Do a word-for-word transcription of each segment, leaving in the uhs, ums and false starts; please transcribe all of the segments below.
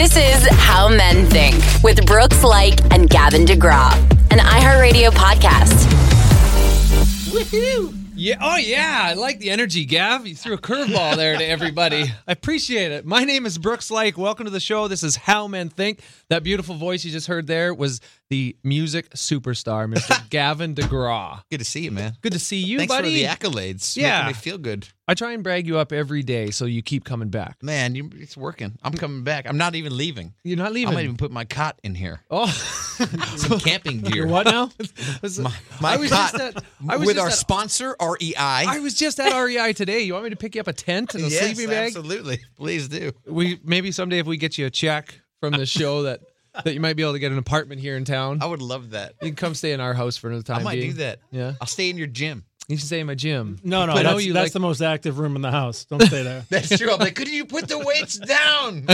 This is How Men Think with Brooks Laich and Gavin DeGraw, an iHeartRadio podcast. Woohoo! Yeah, oh yeah, I like the energy, Gav. You threw a curveball there to everybody. I appreciate it. My name is Brooks Laich. Welcome to the show. This is How Men Think. That beautiful voice you just heard there was the music superstar, Mister Gavin DeGraw. Good to see you, man. Good to see you, Thanks buddy. Thanks for the accolades. Yeah. Making me feel good. I try and brag you up every day so you keep coming back. Man, you, it's working. I'm coming back. I'm not even leaving. You're not leaving? I might even put my cot in here. Oh. Some camping gear. What now? my my I was cot just at, I was with just our at, sponsor, R E I. I was just at R E I today. You want me to pick you up a tent and a yes, sleeping bag? Absolutely. Please do. We maybe someday if we get you a check from the show that that you might be able to get an apartment here in town. I would love that. You can come stay in our house for another time. I might being. do that. Yeah. I'll stay in your gym. You should stay in my gym. No, no, I know that's, you that's like- the most active room in the house. Don't stay there. That's true. I'm like, could you put the weights down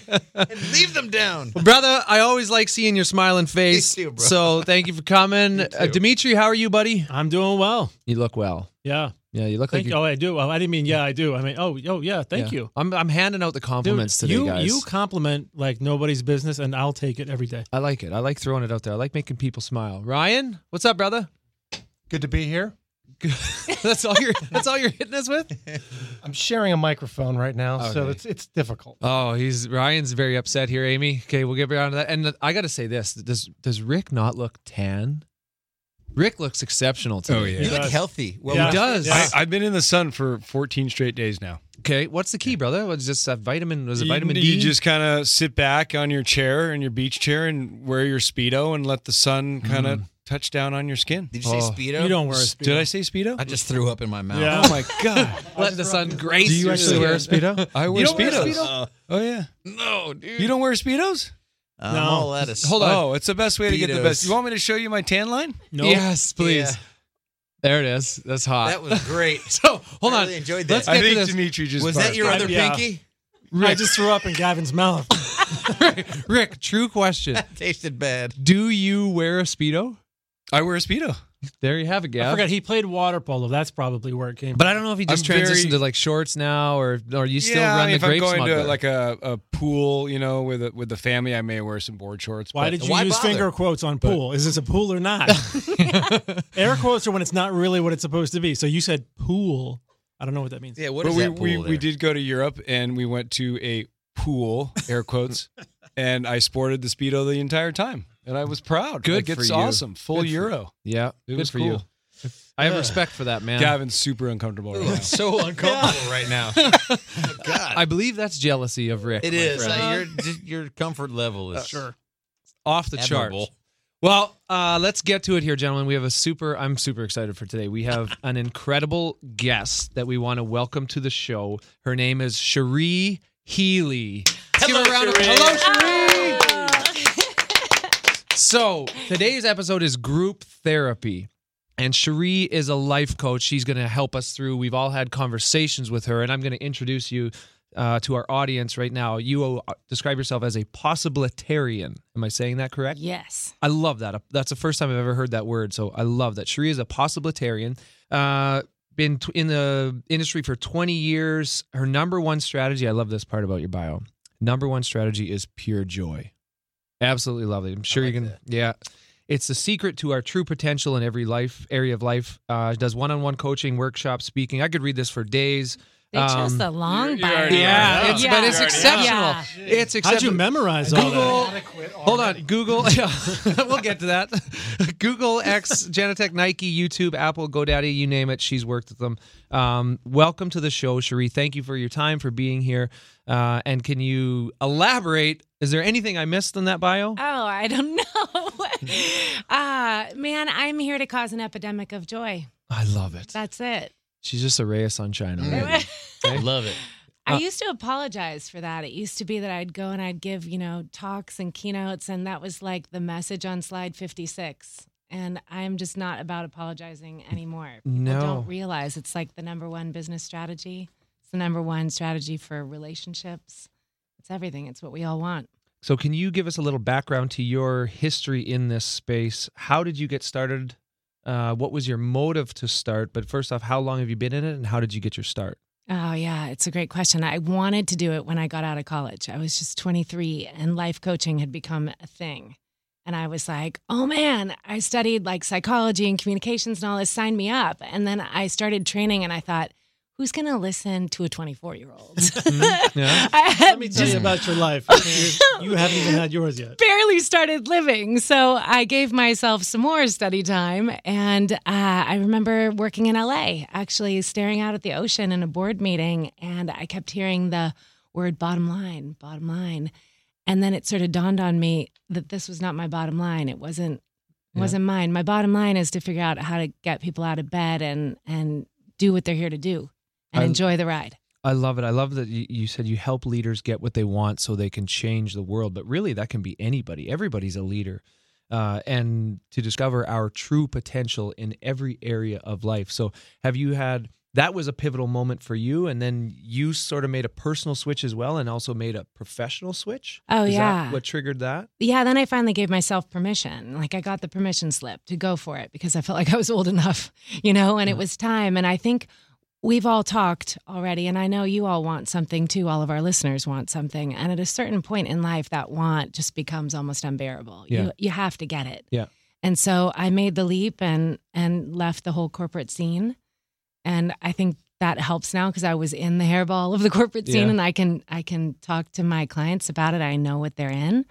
and leave them down? Well, brother, I always like seeing your smiling face. Me too, bro. So thank you for coming. Uh, Dimitri, how are you, buddy? I'm doing well. You look well. Yeah. Yeah, you look Thank like you. you're... Oh, I do. Well, I didn't mean yeah, I do. I mean, oh, oh yeah, thank yeah. you. I'm I'm handing out the compliments Dude, today, you, guys. You compliment like nobody's business, and I'll take it every day. I like it. I like throwing it out there. I like making people smile. Ryan, what's up, brother? Good to be here. that's all you're that's all you're hitting us with? I'm sharing a microphone right now, so Okay. it's it's difficult. Oh, he's Ryan's very upset here, Amy. Okay, we'll get around to that. And I got to say this: does does Rick not look tan? Rick looks exceptional today. Oh, yeah. You He look does. healthy. Well, Yeah. He does. Yeah. I, I've been in the sun for fourteen straight days now. Okay, what's the key, brother? Was this a vitamin? Was it You- vitamin D? You just kind of sit back on your chair, in your beach chair, and wear your Speedo and let the sun kind of touch down on your skin. Did you say Oh. Speedo? You don't wear a Speedo. Did I say Speedo? I just threw up in my mouth. Yeah. Oh my God. let the sun grace. Do you your actually wear a skin. Speedo? I wear You don't wear Speedos. Speedo? Uh, Oh, yeah. no, dude. You don't wear Speedos? I'm No. all lettuce. Hold on. Oh, it's the best way to get the Speedos. best. You want me to show you my tan line? No. Yes, please. Yeah. There it is. That's hot. That was great. so hold I on. really enjoyed that. Let's I get to think this. Dimitri just Was that barked. your I- other yeah. pinky? I just threw up in Gavin's mouth. Rick, true question. Tasted bad. Do you wear a Speedo? I wear a Speedo. There you have it, I Gav. forgot he played water polo. That's probably where it came. But I don't know if he just I'm very- transitioned to like shorts now, or or you still yeah, run I mean, the if I'm grape going smuggler. to like a, a pool, you know, with a, with the family, I may wear some board shorts. Why but- did you why use bother? finger quotes on pool? Is this a pool or not? Air quotes are when it's not really what it's supposed to be. So you said pool. I don't know what that means. Yeah, what but is we, that pool we, there? we did go to Europe and we went to a pool, air quotes, and I sported the Speedo the entire time. And I was proud. Good like, for it's you. awesome. Full Good for- Euro. yeah, It good was for cool. you. I have respect for that, man. Gavin's super uncomfortable right now. It's so uncomfortable right now. Oh, God. I believe that's jealousy of Rick. It my is. friend. Uh, your just, your comfort level is Sure. Off the admirable. charts. Well, uh, let's get to it here, gentlemen. We have a super, I'm super excited for today. We have an incredible guest that we want to welcome to the show. Her name is Cherie Healy. Let's give her a round of Hello, Cherie. So, today's episode is group therapy. And Cherie is a life coach. She's going to help us through. We've all had conversations with her, and I'm going to introduce you uh, to our audience right now. You uh, describe yourself as a possibilitarian. Am I saying that correct? Yes. I love that. That's the first time I've ever heard that word, so I love that. Cherie is a possibilitarian. Uh, been t- in the industry for twenty years. Her number one strategy, I love this part about your bio. Number one strategy is pure joy. Absolutely lovely. I'm sure like you can. that. Yeah. It's the secret to our true potential in every life area of life. Uh, does one-on-one coaching, workshops, speaking. I could read this for days. They chose Um, the long you're bio. already Yeah, Yeah. it's, Yeah. but it's Yeah. exceptional. Yeah. It's exceptional. How'd you memorize all Google. that? Hold on, Google. We'll get to that. Google, X, Genentech, Nike, YouTube, Apple, GoDaddy, you name it. She's worked with them. Um, welcome to the show, Cherie. Thank you for your time, for being here. Uh, and can you elaborate? Is there anything I missed in that bio? Oh, I don't know. uh, man, I'm here to cause an epidemic of joy. I love it. That's it. She's just a ray of sunshine. Mm. already. I love it. I Uh, used to apologize for that. It used to be that I'd go and I'd give, you know, talks and keynotes, and that was like the message on slide fifty-six. And I'm just not about apologizing anymore. People No. don't realize it's like the number one business strategy. It's the number one strategy for relationships. It's everything. It's what we all want. So can you give us a little background to your history in this space? How did you get started? Uh, what was your motive to start? But first off, how long have you been in it, and how did you get your start? Oh, yeah, it's a great question. I wanted to do it when I got out of college. I was just twenty-three and life coaching had become a thing. And I was like, oh man, I studied like psychology and communications and all this, sign me up. And then I started training and I thought, who's going to listen to a twenty-four-year-old? Yeah. I had Let me tell just you about your life. You're, you haven't even had yours yet. barely started living. So I gave myself some more study time. And uh, I remember working in L A, actually staring out at the ocean in a board meeting. And I kept hearing the word bottom line, bottom line. And then it sort of dawned on me that this was not my bottom line. It wasn't Yeah. wasn't mine. My bottom line is to figure out how to get people out of bed and and do what they're here to do and I- enjoy the ride. I love it. I love that you, you said you help leaders get what they want so they can change the world. But really, that can be anybody. Everybody's a leader. Uh, and to discover our true potential in every area of life. So have you had, that was a pivotal moment for you, and then you sort of made a personal switch as well and also made a professional switch? Oh, Is yeah. that what triggered that? Yeah, then I finally gave myself permission. Like I got the permission slip to go for it because I felt like I was old enough, you know, and it was time. And I think we've all talked already, and I know you all want something too. All of our listeners want something. And at a certain point in life, that want just becomes almost unbearable. Yeah. You, you have to get it. Yeah. And so I made the leap and and left the whole corporate scene. And I think that helps now because I was in the hairball of the corporate scene, Yeah. and I can I can talk to my clients about it. I know what they're in.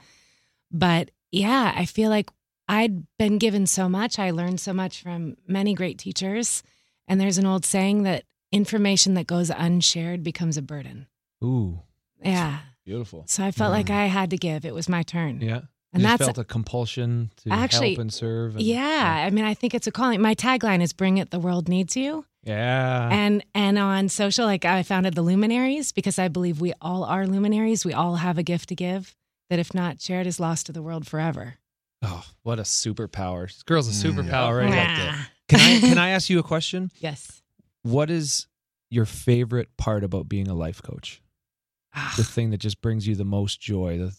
But yeah, I feel like I'd been given so much. I learned so much from many great teachers. And there's an old saying that information that goes unshared becomes a burden. Ooh, Yeah. beautiful. So I felt like I had to give. It was my turn. Yeah. And you just that's felt a compulsion to Actually, help and serve. And, yeah. I mean, I think it's a calling. My tagline is "Bring it, the world needs you." Yeah. And and on social, like I founded the Luminaries because I believe we all are luminaries. We all have a gift to give that, if not shared, is lost to the world forever. Oh, what a superpower. This girl's a Mm, superpower, yeah. right? Ah. Can I can I ask you a question? Yes. What is your favorite part about being a life coach? Ah. The thing that just brings you the most joy. The,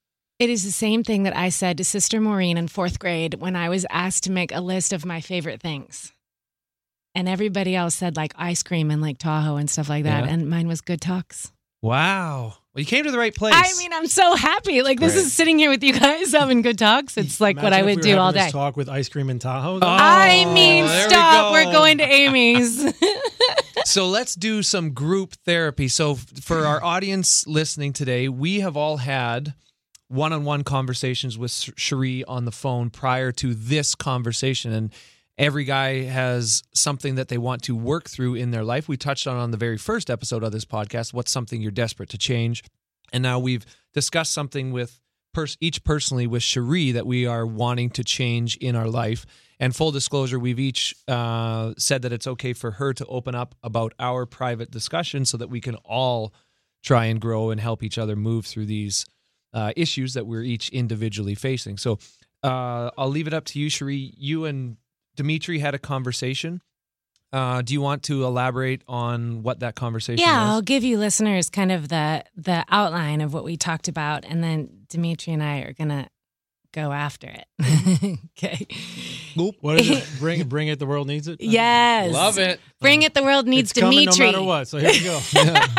It is the same thing that I said to Sister Maureen in fourth grade when I was asked to make a list of my favorite things. And everybody else said like ice cream and Lake Tahoe and stuff like that. Yeah. And mine was Good Talks. wow. Well, you came to the right place. I mean, I'm so happy. Like this Great. is sitting here with you guys having Good Talks. It's like what I Imagine if would we were do all having day. this talk with ice cream and Tahoe. Oh, though. I mean, there we stop. go. We're going to Amy's. So let's do some group therapy. So f- for our audience listening today, we have all had one-on-one conversations with Sh- Cherie on the phone prior to this conversation. And every guy has something that they want to work through in their life. We touched on on the very first episode of this podcast, what's something you're desperate to change. And now we've discussed something with pers- each personally with Cherie that we are wanting to change in our life. And full disclosure, we've each uh, said that it's okay for her to open up about our private discussion so that we can all try and grow and help each other move through these uh, issues that we're each individually facing. So uh, I'll leave it up to you, Cherie. You and Dimitri had a conversation. Uh, do you want to elaborate on what that conversation Yeah, was? I'll give you listeners kind of the the outline of what we talked about, and then Dimitri and I are gonna go after it. Okay. What is it? Bring, bring it. The world needs it. Yes. Love it. Bring it. The world needs It's coming Dimitri. no matter what. So here we go.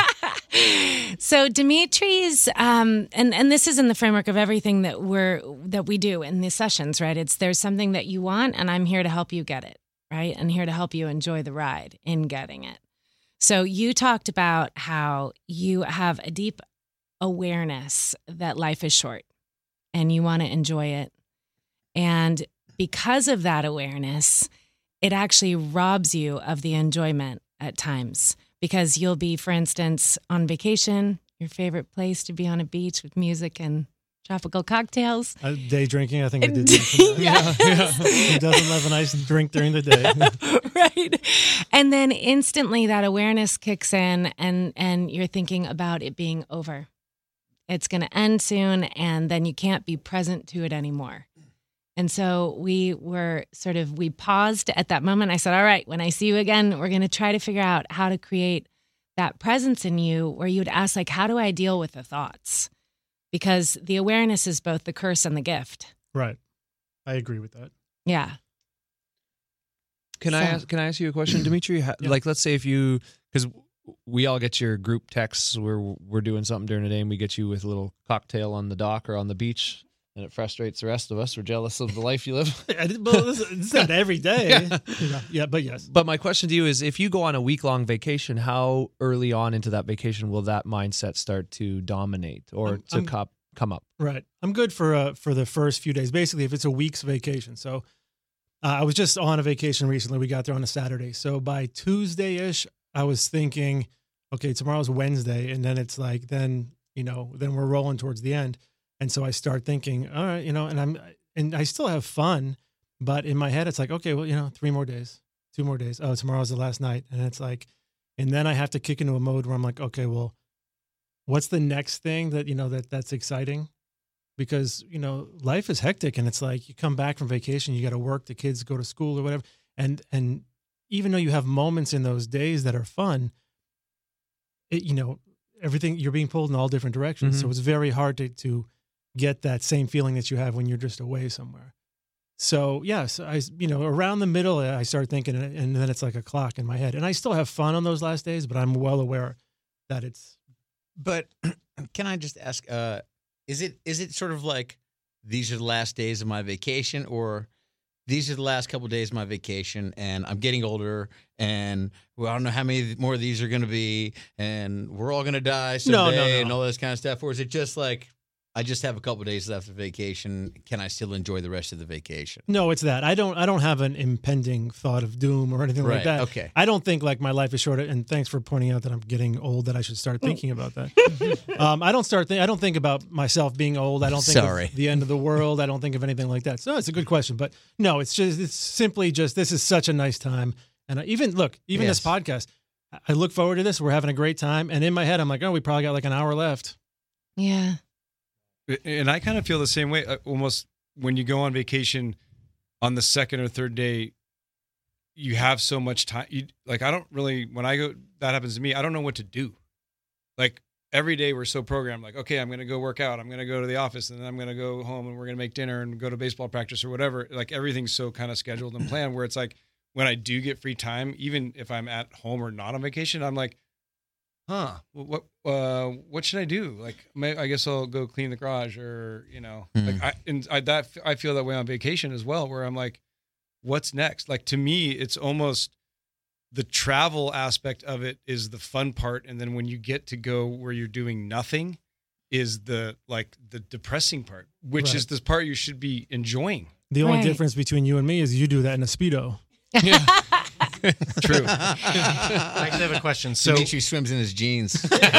So Dimitri's, um, and and this is in the framework of everything that we're that we do in these sessions, right? It's there's something that you want, and I'm here to help you get it, right? And here to help you enjoy the ride in getting it. So you talked about how you have a deep awareness that life is short, and you want to enjoy it, and because of that awareness, it actually robs you of the enjoyment at times. Because you'll be, for instance, on vacation, your favorite place to be on a beach with music and tropical cocktails. Uh, day drinking. I think I did. mention that. Yes. Who doesn't have a nice drink during the day? Right. And then instantly that awareness kicks in and, and you're thinking about it being over. It's going to end soon, and then you can't be present to it anymore. And so we were sort of, we paused at that moment. I said, all right, when I see you again, we're going to try to figure out how to create that presence in you where you would ask, like, how do I deal with the thoughts? Because the awareness is both the curse and the gift. Right. I agree with that. Yeah. Can I So- ask, can I ask you a question, Dimitri? Ha- Yeah. Like, let's say if you, because we all get your group texts where we're doing something during the day, and we get you with a little cocktail on the dock or on the beach, and it frustrates the rest of us. We're jealous of the life you live. Well, this- it's not every day. Yeah. Yeah, yeah, but yes. But my question to you is, if you go on a week-long vacation, how early on into that vacation will that mindset start to dominate or I'm- to I'm- cop, come up? Right. I'm good for uh, for the first few days. Basically, if it's a week's vacation. So uh, I was just on a vacation recently. We got there on a Saturday. So by Tuesday-ish, I was thinking, okay, tomorrow's Wednesday. And then it's like, then, you know, then we're rolling towards the end. And so I start thinking, all right, you know, and I'm, and I still have fun, but in my head, it's like, okay, well, you know, three more days, two more days. Oh, tomorrow's the last night. And it's like, and then I have to kick into a mode where I'm like, okay, well, what's the next thing that, you know, that that's exciting? Because, you know, life is hectic, and it's like you come back from vacation, you got to work, the kids go to school or whatever. And, and even though you have moments in those days that are fun, it, you know, everything, you're being pulled in all different directions. Mhm. So it's very hard to, to get that same feeling that you have when you're just away somewhere. So yes, I, you know, around the middle, I start thinking, and then it's like a clock in my head, and I still have fun on those last days, but I'm well aware that it's, But can I just ask, uh, is it is it sort of like these are the last days of my vacation, or these are the last couple of days of my vacation, and I'm getting older, and well, I don't know how many more of these are going to be, and we're all going to die someday, No, no, no. and all this kind of stuff? Or is it just like, I just have a couple of days left of vacation, can I still enjoy the rest of the vacation? no, it's that. I don't, I don't have an impending thought of doom or anything like Right, that. okay. I don't think like my life is short. And thanks for pointing out that I'm getting old, that I should start thinking about that. um, I don't start, th- I don't think about myself being old. I don't think Sorry. of the end of the world. I don't think of anything like that. So it's a good question, but no, it's just, it's simply just, this is such a nice time. And I, even look, even Yes. this podcast, I- I look forward to this. We're having a great time. And in my head, I'm like, oh, we probably got like an hour left. Yeah. And I kind of feel the same way. uh, Almost when you go on vacation on the second or third day, you have so much time. You, like, I don't really, when I go, that happens to me, I don't know what to do. Like, every day we're so programmed, like, okay, I'm going to go work out. I'm going to go to the office, and then I'm going to go home, and we're going to make dinner and go to baseball practice or whatever. Like, everything's so kind of scheduled and planned, where it's like, when I do get free time, even if I'm at home or not on vacation, I'm like, huh, what uh, what should I do? Like, may, I guess I'll go clean the garage, or, you know, Mhm. like I, and I, that, I feel that way on vacation as well, where I'm like, what's next? Like, to me, it's almost the travel aspect of it is the fun part. And then when you get to go where you're doing nothing is the, like the depressing part, which Right. is this part you should be enjoying. The only Right. difference between you and me is you do that in a Speedo. True. I actually have a question. So, Dimitri swims in his jeans.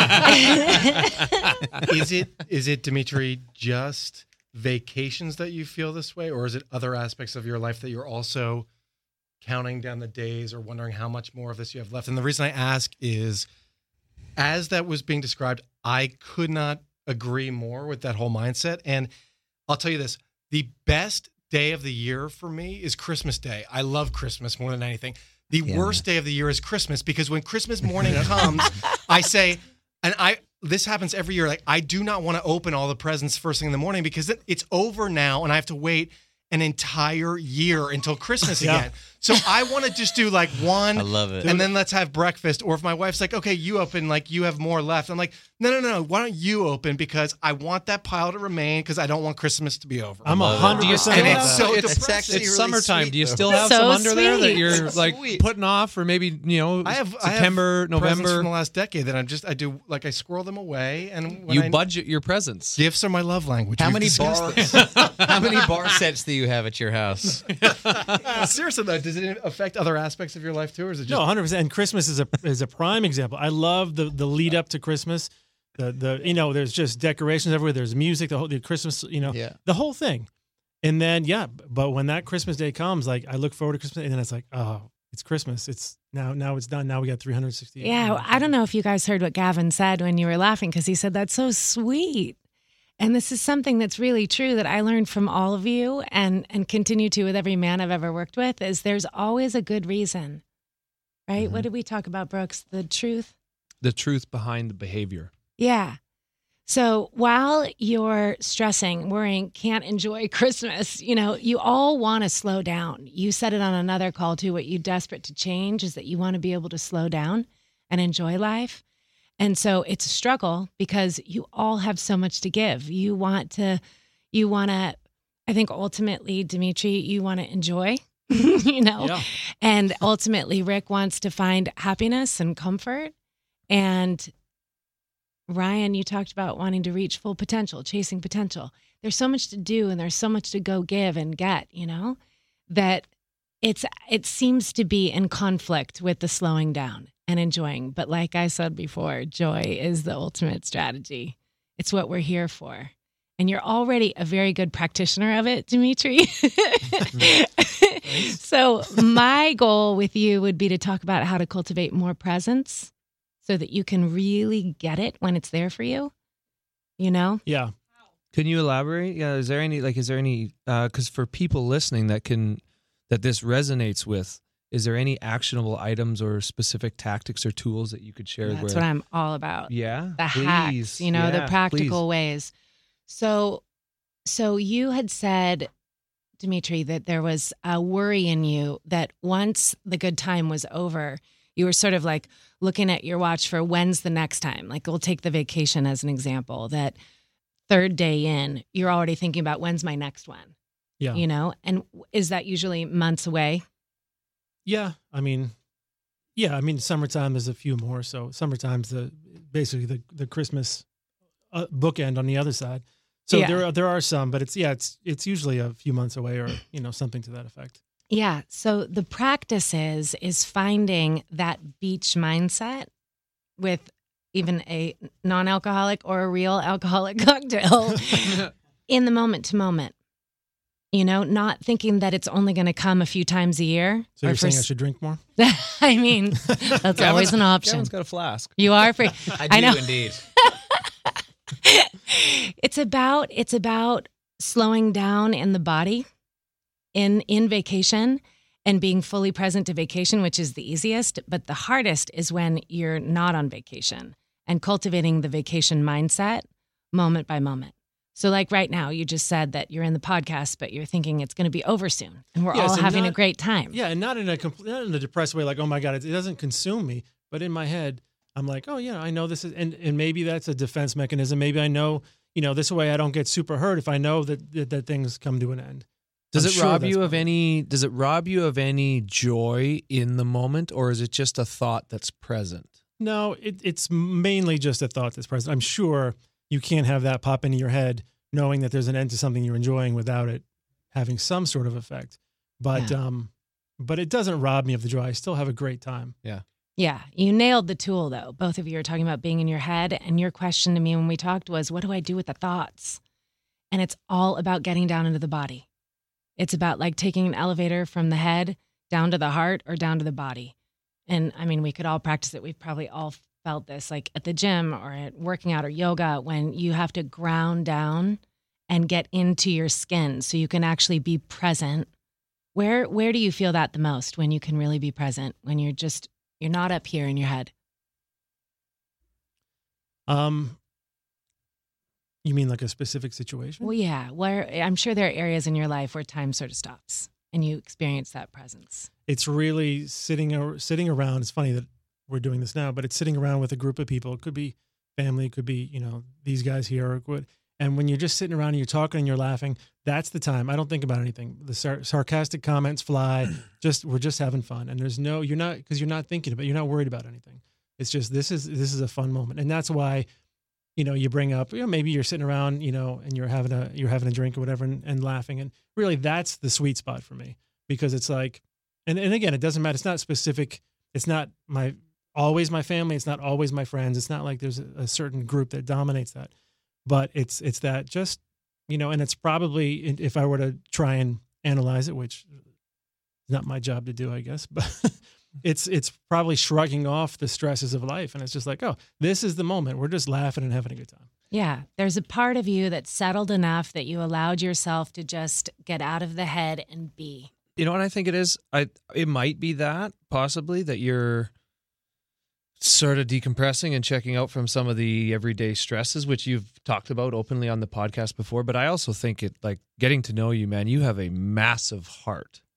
is it is it Dimitri just vacations that you feel this way, or is it other aspects of your life that you're also counting down the days or wondering how much more of this you have left? And the reason I ask is, as that was being described, I could not agree more with that whole mindset. And I'll tell you this, the best day of the year for me is Christmas Day. I love Christmas more than anything. The Yeah, worst day of the year is Christmas, because when Christmas morning comes, I say, and I this happens every year, like, I do not want to open all the presents first thing in the morning, because it, it's over now and I have to wait an entire year until Christmas Yeah. again. So I want to just do like one, I love it. and then let's have breakfast. Or if my wife's like, okay, you open, like you have more left. I'm like, no, no, no, why don't you open? Because I want that pile to remain, because I don't want Christmas to be over. I'm a love it. hundred Do you percent. And still it's have- so it's, depressing. it's really summertime. sweet, Do you though. still have So some under there that sweet. you're It's like sweet. putting off, or maybe, you know, I have September, I have presents November? from the last decade that I'm just I do like I squirrel them away, and when You I, budget your presents. gifts are my love language. How We've many discussed bar this. How many bar sets do you have at your house? Uh, seriously though, does it affect other aspects of your life too, or is it just No, one hundred percent. And Christmas is a is a prime example. I love the the lead up to Christmas. The the you know, there's just decorations everywhere. There's music. The whole the Christmas, you know, Yeah. the whole thing. And then yeah, but when that Christmas day comes, like I look forward to Christmas, and then it's like, oh, it's Christmas. It's now now it's done. Now we got three hundred sixty. Yeah, I don't know if you guys heard what Gavin said when you were laughing, because he said that's so sweet. And this is something that's really true that I learned from all of you, and and continue to with every man I've ever worked with, is there's always a good reason. Right? Mm-hmm. What did we talk about, Brooks? The truth? The truth behind the behavior. Yeah. So while you're stressing, worrying, can't enjoy Christmas, you know, you all want to slow down. You said it on another call too. What you desperate to change is that you want to be able to slow down and enjoy life. And so it's a struggle because you all have so much to give. You want to, you want to, I think ultimately, Dimitri, you want to enjoy, you know, Yeah. and ultimately Rick wants to find happiness and comfort. And Ryan, you talked about wanting to reach full potential, chasing potential. There's so much to do and there's so much to go give and get, you know, that it's it seems to be in conflict with the slowing down and enjoying. But like I said before, joy is the ultimate strategy. It's what we're here for. And you're already a very good practitioner of it, Dimitri. So my goal with you would be to talk about how to cultivate more presence so that you can really get it when it's there for you, you know? Yeah. Can you elaborate? Yeah, is there any like is there any because for people listening that can that this resonates with, is there any actionable items or specific tactics or tools that you could share? That's where, what I'm all about. Yeah, The please. hacks, you know, Yeah, the practical please. ways. So, so you had said, Dimitri, that there was a worry in you that once the good time was over, you were sort of like looking at your watch for when's the next time. Like we'll take the vacation as an example, that third day in, you're already thinking about when's my next one, Yeah. you know? And is that usually months away? Yeah. I mean, yeah. I mean, summertime is a few more. So summertime's the basically the the Christmas uh, bookend on the other side. So Yeah. there are, there are some, but it's yeah, it's it's usually a few months away or you know something to that effect. Yeah. So the practice is is finding that beach mindset with even a non-alcoholic or a real alcoholic cocktail in the moment to moment. You know, not thinking that it's only going to come a few times a year. So or you're for saying I s- should drink more? I mean, that's always an option. Gavin's got a flask. You are free. I I do know. indeed. It's about it's about slowing down in the body in in vacation and being fully present to vacation, which is the easiest, but the hardest is when you're not on vacation and cultivating the vacation mindset moment by moment. So like right now, you just said that you're in the podcast, but you're thinking it's going to be over soon and we're Yeah, all so having a not- great time. Yeah, and not in a compl- not in a depressed way, like oh my god, it, it doesn't consume me. But in my head, I'm like, oh yeah, I know this is, and and maybe that's a defense mechanism. Maybe I know, you know, this way I don't get super hurt if I know that that, that things come to an end. Does I'm it sure rob that's you of part it. any? Does it rob you of any joy in the moment, or is it just a thought that's present? No, it, it's mainly just a thought that's present. I'm sure you can't have that pop into your head knowing that there's an end to something you're enjoying without it having some sort of effect. But Yeah. um, but it doesn't rob me of the joy. I still have a great time. Yeah, you nailed the tool though. Both of you are talking about being in your head, and your question to me when we talked was, what do I do with the thoughts? And it's all about getting down into the body. It's about like taking an elevator from the head down to the heart or down to the body. And I mean, we could all practice it. We've probably all felt this like at the gym or at working out or yoga when you have to ground down and get into your skin so you can actually be present. Where where do you feel that the most, when you can really be present, when you're just you're not up here in your head? Um, you mean like a specific situation? Well, yeah. Where I'm sure there are areas in your life where time sort of stops and you experience that presence. It's really sitting ar- sitting around. It's funny that we're doing this now, but it's sitting around with a group of people. It could be family, it could be, you know, these guys here. Or it could, and when you're just sitting around and you're talking and you're laughing, that's the time. I don't think about anything. The sar- sarcastic comments fly. Just we're just having fun, and there's no you're not because you're not thinking about you're not worried about anything. It's just this is this is a fun moment, and that's why, you know, you bring up, you know, maybe you're sitting around, you know, and you're having a you're having a drink or whatever, and, and laughing, and really that's the sweet spot for me, because it's like, and and again, it doesn't matter. It's not specific. It's not my always my family. It's not always my friends. It's not like there's a, a certain group that dominates that, but it's it's that just, you know, and it's probably, if I were to try and analyze it, which is not my job to do, I guess, but it's it's probably shrugging off the stresses of life, and it's just like, oh, this is the moment. We're just laughing and having a good time. Yeah. There's a part of you that's settled enough that you allowed yourself to just get out of the head and be. You know what I think it is? I it might be that possibly that you're sort of decompressing and checking out from some of the everyday stresses, which you've talked about openly on the podcast before. But I also think it, like, getting to know you, man, you have a massive heart.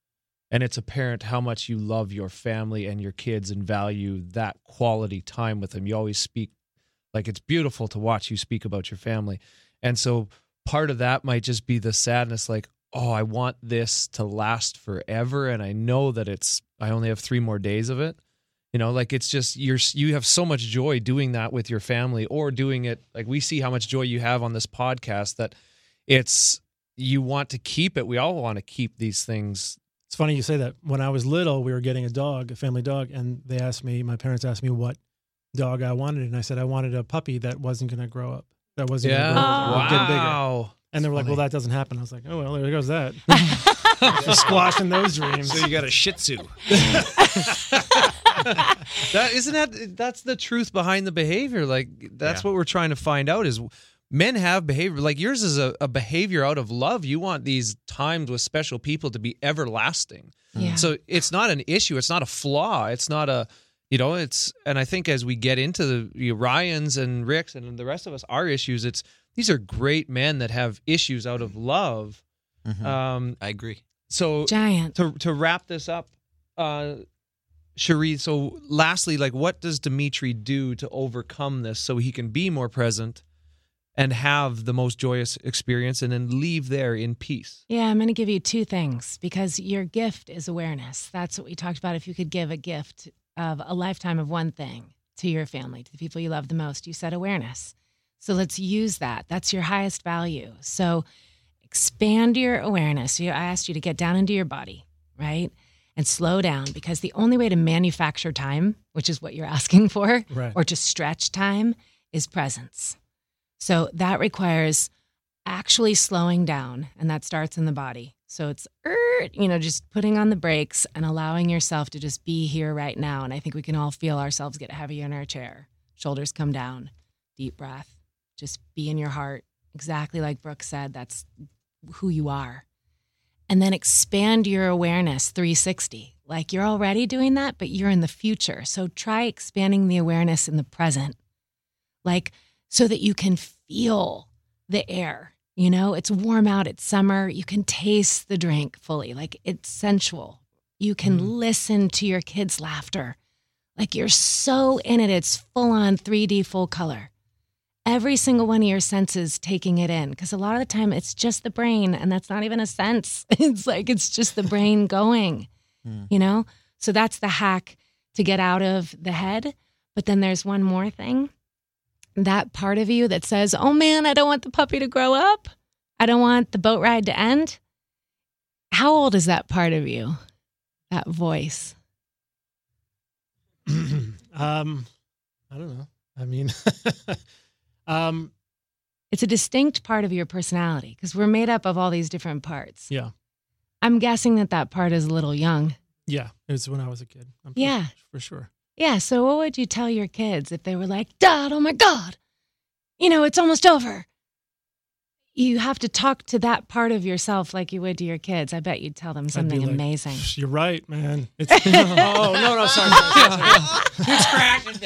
And it's apparent how much you love your family and your kids and value that quality time with them. You always speak, like, it's beautiful to watch you speak about your family. And so part of that might just be the sadness, like, oh, I want this to last forever. And I know that it's, I only have three more days of it. You know, like, it's just, you're, you have so much joy doing that with your family, or doing it. Like, we see how much joy you have on this podcast, that it's, you want to keep it. We all want to keep these things. It's funny you say that. When I was little, we were getting a dog, a family dog, and they asked me, my parents asked me what dog I wanted, and I said I wanted a puppy that wasn't going to grow up, that wasn't Yeah. going to grow up, Wow. get bigger. And they were like, funny. well, that doesn't happen. I was like, oh, well, there goes that. Just squashing those dreams. So you got a Shih Tzu. That isn't that that's the truth behind the behavior. Like, that's Yeah. what we're trying to find out, is men have behavior. Like, yours is a, a behavior out of love. You want these times with special people to be everlasting. Yeah. So it's not an issue. It's not a flaw. It's not a, you know, it's, and I think as we get into the you know, Ryan's and Rick's and the rest of us, our issues, it's, these are great men that have issues out of love. Mhm. Um, I agree. so Giant. to to wrap this up, uh, Cherie, so lastly, like, what does Dimitri do to overcome this so he can be more present and have the most joyous experience, and then leave there in peace? Yeah, I'm going to give you two things, because your gift is awareness. That's what we talked about. If you could give a gift of a lifetime of one thing to your family, to the people you love the most, you said awareness. So let's use that. That's your highest value. So expand your awareness. You- I asked you to get down into your body, right? And slow down, because the only way to manufacture time, which is what you're asking for, Right. or to stretch time, is presence. So that requires actually slowing down, and that starts in the body. So it's, er, you know, just putting on the brakes and allowing yourself to just be here right now. And I think we can all feel ourselves get heavier in our chair. Shoulders come down, deep breath, just be in your heart. Exactly like Brooke said, that's who you are. And then expand your awareness three sixty. Like, you're already doing that, but you're in the future. So try expanding the awareness in the present. Like, so that you can feel the air. You know, it's warm out, it's summer. You can taste the drink fully. Like, it's sensual. You can Mm-hmm. listen to your kids' laughter. Like, you're so in it. It's full on three D full color. Every single one of your senses taking it in. Because a lot of the time it's just the brain, and that's not even a sense. It's like, it's just the brain going, Hmm. you know? So that's the hack to get out of the head. But then there's one more thing. That part of you that says, oh man, I don't want the puppy to grow up. I don't want the boat ride to end. How old is that part of you? That voice? um, I don't know. I mean, um, It's a distinct part of your personality, because we're made up of all these different parts. yeah, I'm guessing that that part is a little young. yeah. It was when I was a kid. I'm for- Yeah. for sure. Yeah, so what would you tell your kids if they were like, Dad, oh my God, you know, it's almost over? You have to talk to that part of yourself like you would to your kids. I bet you'd tell them I'd be something like, amazing. You're right, man. It's, oh no, no, sorry. sorry,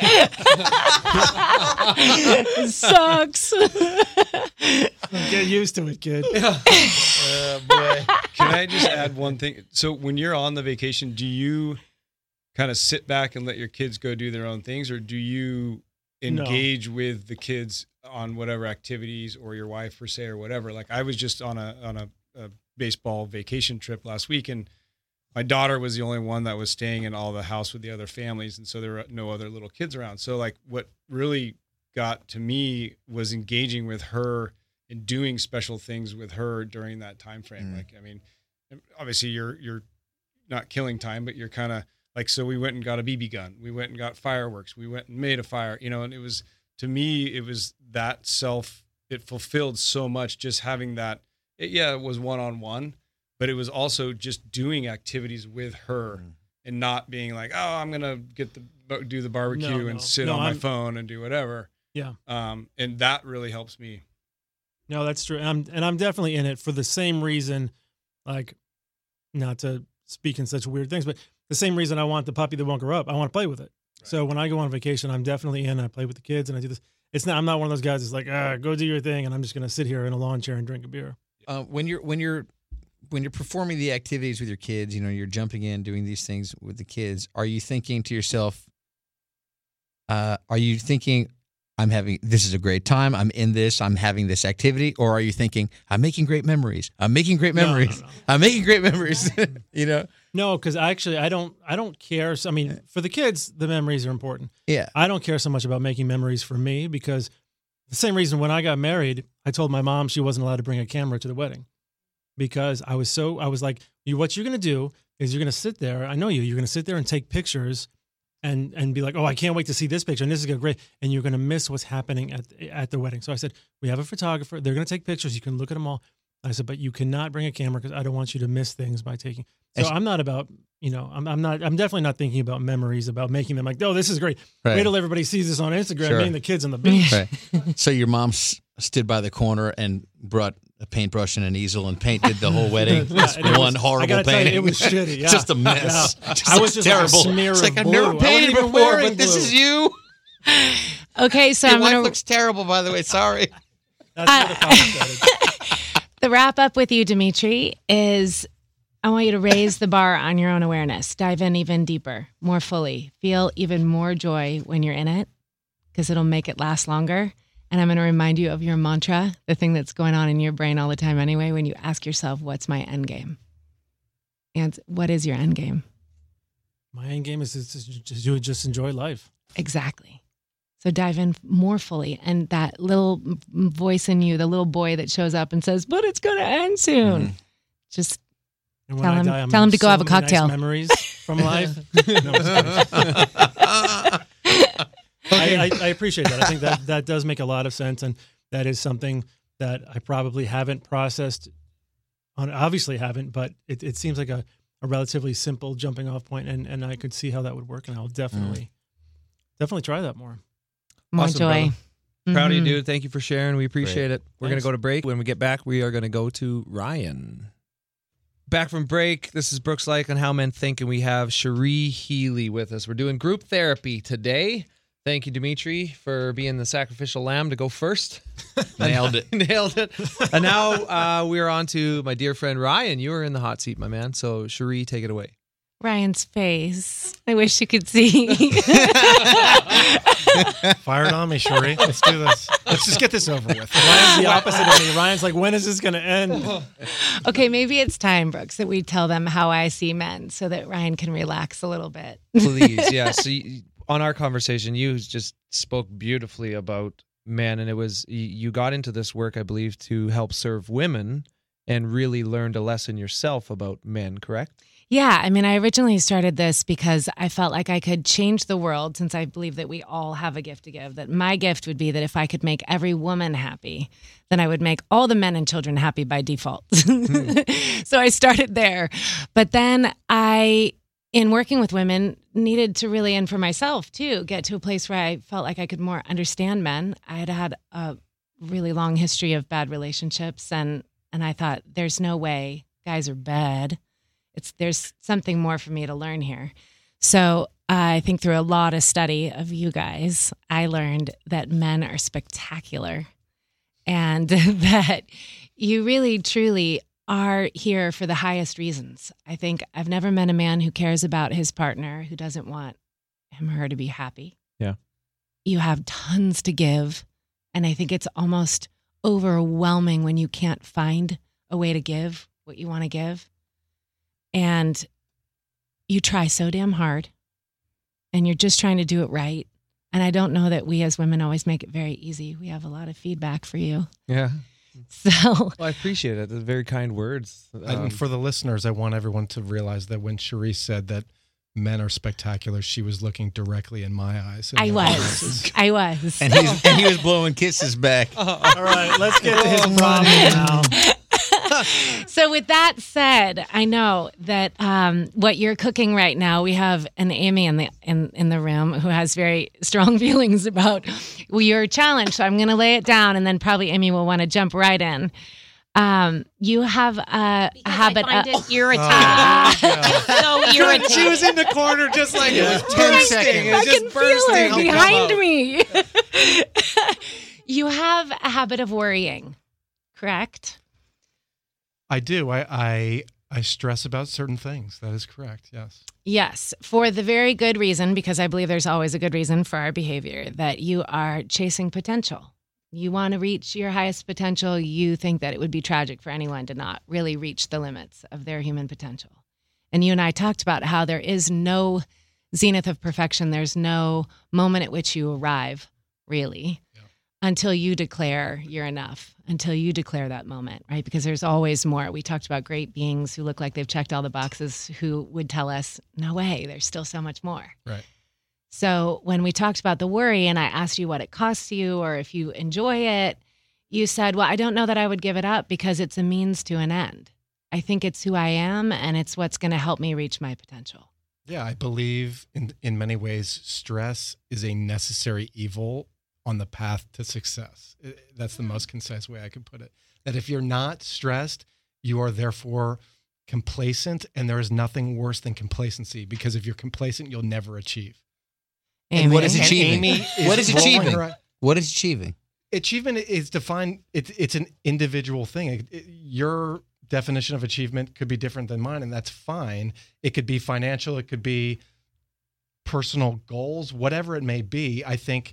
sorry. It sucks. Get used to it, kid. Oh, boy. Can I just add one thing? So when you're on the vacation, do you kind of sit back and let your kids go do their own things, or do you No. engage with the kids on whatever activities, or your wife per se, or whatever? Like, I was just on a on a, a baseball vacation trip last week, and my daughter was the only one that was staying in all the house with the other families, and so there were no other little kids around. So like, what really got to me was engaging with her and doing special things with her during that time frame. Mm. Like, I mean, obviously you're you're not killing time, but you're kind of like, so we went and got a B B gun, we went and got fireworks, we went and made a fire, you know, and it was, to me, it was that self, it fulfilled so much just having that. It, yeah, it was one-on-one, but it was also just doing activities with her Mm. and not being like, oh, I'm going to get the, do the barbecue No, no. and sit No, on my I'm- phone and do whatever. Yeah. Um, and that really helps me. No, that's true. I'm, and I'm definitely in it for the same reason, like, not to speak in such weird things, but the same reason I want the puppy that won't grow up. I want to play with it. So when I go on vacation, I'm definitely in. I play with the kids and I do this. It's not, I'm not one of those guys that's like, ah, go do your thing. And I'm just going to sit here in a lawn chair and drink a beer. Uh, when you're when you're when you're performing the activities with your kids, you know, you're jumping in, doing these things with the kids, are you thinking to yourself, uh, are you thinking, I'm having, this is a great time, I'm in this, I'm having this activity, or are you thinking, I'm making great memories, I'm making great No, no, memories, no. I'm making great memories, you know? No, because actually, I don't. I don't care. So, I mean, for the kids, the memories are important. Yeah. I don't care so much about making memories for me because the same reason when I got married, I told my mom she wasn't allowed to bring a camera to the wedding because I was so. I was like, "You, what you're gonna do is you're gonna sit there. I know you. You're gonna sit there and take pictures, and and be like, oh, I can't wait to see this picture, and this is gonna be great, and you're gonna miss what's happening at at the wedding." So I said, we have a photographer. They're gonna take pictures. You can look at them all. I said, but you cannot bring a camera because I don't want you to miss things by taking. So As- I'm not about, you know, I'm, I'm not, I'm definitely not thinking about memories, about making them like, oh, this is great. Right. Wait till everybody sees this on Instagram, Sure. me and the kids on the beach. Right. So your mom s- stood by the corner and brought a paintbrush and an easel and painted the whole wedding. Yeah, Just and it one was- horrible I gotta tell you, painting. it was shitty. Yeah. Just a mess. Yeah. Just I was just terrible. like a smear it's of like I've blue. never I wasn't painted even before, wearing but this blue. is you. Okay, so Your I'm wife gonna looks terrible, by the way. Sorry. That's where the comment started. the wrap up with you, Dimitri, is I want you to raise the bar on your own awareness. Dive in even deeper, more fully. Feel even more joy when you're in it because it'll make it last longer. And I'm going to remind you of your mantra, the thing that's going on in your brain all the time anyway, when you ask yourself, what's my end game? And what is your end game? My end game is just, just, just, just enjoy life. Exactly. So dive in more fully. And that little m- voice in you, the little boy that shows up and says, but it's going to end soon. Mhm. Just And when Tell I him- die, I'm tell gonna him to go have have a so many cocktail. Nice memories from life. No, I'm just kidding. I, I, I appreciate that. I think that that does make a lot of sense, and that is something that I probably haven't processed. On obviously haven't, but it, it seems like a, a relatively simple jumping off point, and, and I could see how that would work, and I'll definitely definitely try that more. more Awesome, joy. brother. Proud of you, Mhm. dude. Thank you for sharing. We appreciate it. We're going to Thanks. go to break. When we get back, we are going to go to Ryan. Back from break. This is Brooks Like on How Men Think, and we have Cherie Healy with us. We're doing group therapy today. Thank you, Dimitri, for being the sacrificial lamb to go first. Nailed it. Nailed it. And now uh, we're on to my dear friend Ryan. You are in the hot seat, my man. So, Cherie, take it away. Ryan's face. I wish you could see. Fire it on me, Cherie. Let's do this. Let's just get this over with. Ryan's the opposite of me. Ryan's like, when is this going to end? Okay, maybe it's time, Brooks, that we tell them how I see men so that Ryan can relax a little bit. Please, yeah. So, you, on our conversation, you just spoke beautifully about men, and it was you- you got into this work, I believe, to help serve women and really learned a lesson yourself about men, correct? Yeah, I mean, I originally started this because I felt like I could change the world since I believe that we all have a gift to give. That my gift would be that if I could make every woman happy, then I would make all the men and children happy by default. So I started there. But then I, in working with women, needed to really, and for myself too, get to a place where I felt like I could more understand men. I had had a really long history of bad relationships, and and I thought, there's no way guys are bad. It's there's something more for me to learn here. So I think through a lot of study of you guys, I learned that men are spectacular and that you really, truly are here for the highest reasons. I think I've never met a man who cares about his partner, who doesn't want him or her to be happy. Yeah. You have tons to give. And I think it's almost overwhelming when you can't find a way to give what you want to give. And you try so damn hard and you're just trying to do it right. And I don't know that we as women always make it very easy. We have a lot of feedback for you. Yeah. So Well, I appreciate it. Those very kind words. Um, And for the listeners, I want everyone to realize that when Cherie said that men are spectacular, she was looking directly in my eyes. and I not was. Bruce's. I was. And he's and he was blowing kisses back. All right, let's get to his problem now. So with that said, I know that um, what you're cooking right now, we have an Amy in the in, in the room who has very strong feelings about your challenge. So I'm going to lay it down, and then probably Amy will want to jump right in. Um, you have a, a habit. I find of, it irritating. Oh, so irritating. She was in the corner just like it was ten bursting. seconds. It was I just can feel bursting her to come behind out. me. You have a habit of worrying, correct? I do. I, I I stress about certain things. That is correct. Yes. Yes, for the very good reason, because I believe there's always a good reason for our behavior, that you are chasing potential. You want to reach your highest potential. You think that it would be tragic for anyone to not really reach the limits of their human potential. And you and I talked about how there is no zenith of perfection. There's no moment at which you arrive, really, yeah. until you declare you're enough, until you declare that moment, right? Because there's always more. We talked about great beings who look like they've checked all the boxes who would tell us, no way, there's still so much more. Right. So when we talked about the worry and I asked you what it costs you or if you enjoy it, you said, well, I don't know that I would give it up because it's a means to an end. I think it's who I am and it's what's going to help me reach my potential. Yeah, I believe in in many ways stress is a necessary evil on the path to success. It, that's the most concise way I can put it. That if you're not stressed, you are therefore complacent, and there is nothing worse than complacency, because if you're complacent, you'll never achieve. And what is And achieving? Amy is What is rolling achieving? her- What is achieving? Achievement is defined, it, it's an individual thing. It- it- your definition of achievement could be different than mine, and that's fine. It could be financial, it could be personal goals, whatever it may be. I think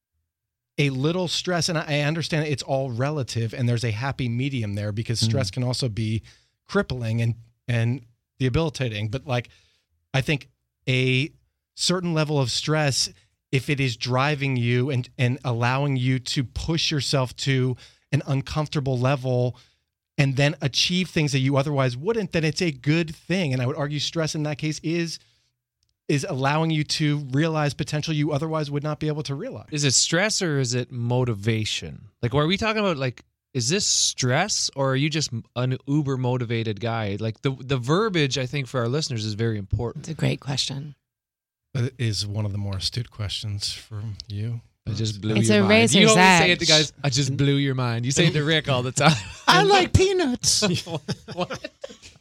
a little stress, and I I understand it's all relative, and there's a happy medium there, because stress can also be crippling and and debilitating. But like, I think a certain level of stress, if it is driving you and and allowing you to push yourself to an uncomfortable level and then achieve things that you otherwise wouldn't, then it's a good thing. And I would argue stress in that case is is allowing you to realize potential you otherwise would not be able to realize. Is it stress or is it motivation? Like, are we talking about, like, is this stress or are you just an uber motivated guy? Like, the the verbiage, I think, for our listeners is very important. It's a great question. That is one of the more astute questions from you. I just blew It's your a mind. razor's You always say it to edge. guys, I just blew your mind. You say it to Rick all the time. I like peanuts. What?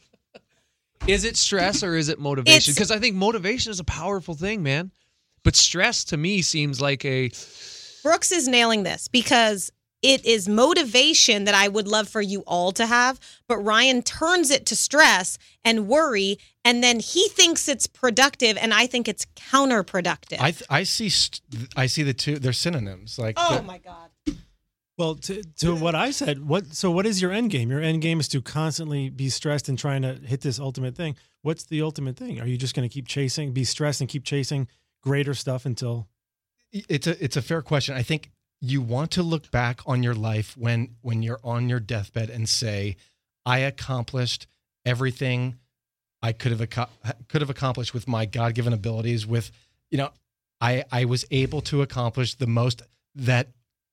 Is it stress or is it motivation? It's- Because I think motivation is a powerful thing, man. But stress to me seems like a Brooks is nailing this because it is motivation that I would love for you all to have, but Ryan turns it to stress and worry, and then he thinks it's productive, and I think it's counterproductive. I th- I see st- I see the two. They're synonyms. Like oh the- my God. Well, to to what I said, what so what is your end game? Your end game is to constantly be stressed and trying to hit this ultimate thing. What's the ultimate thing? Are you just going to keep chasing, be stressed and keep chasing greater stuff until it's a it's a fair question. I think you want to look back on your life when when you're on your deathbed and say, I accomplished everything I could have aco- could have accomplished with my God-given abilities. With, you know, I I was able to accomplish the most that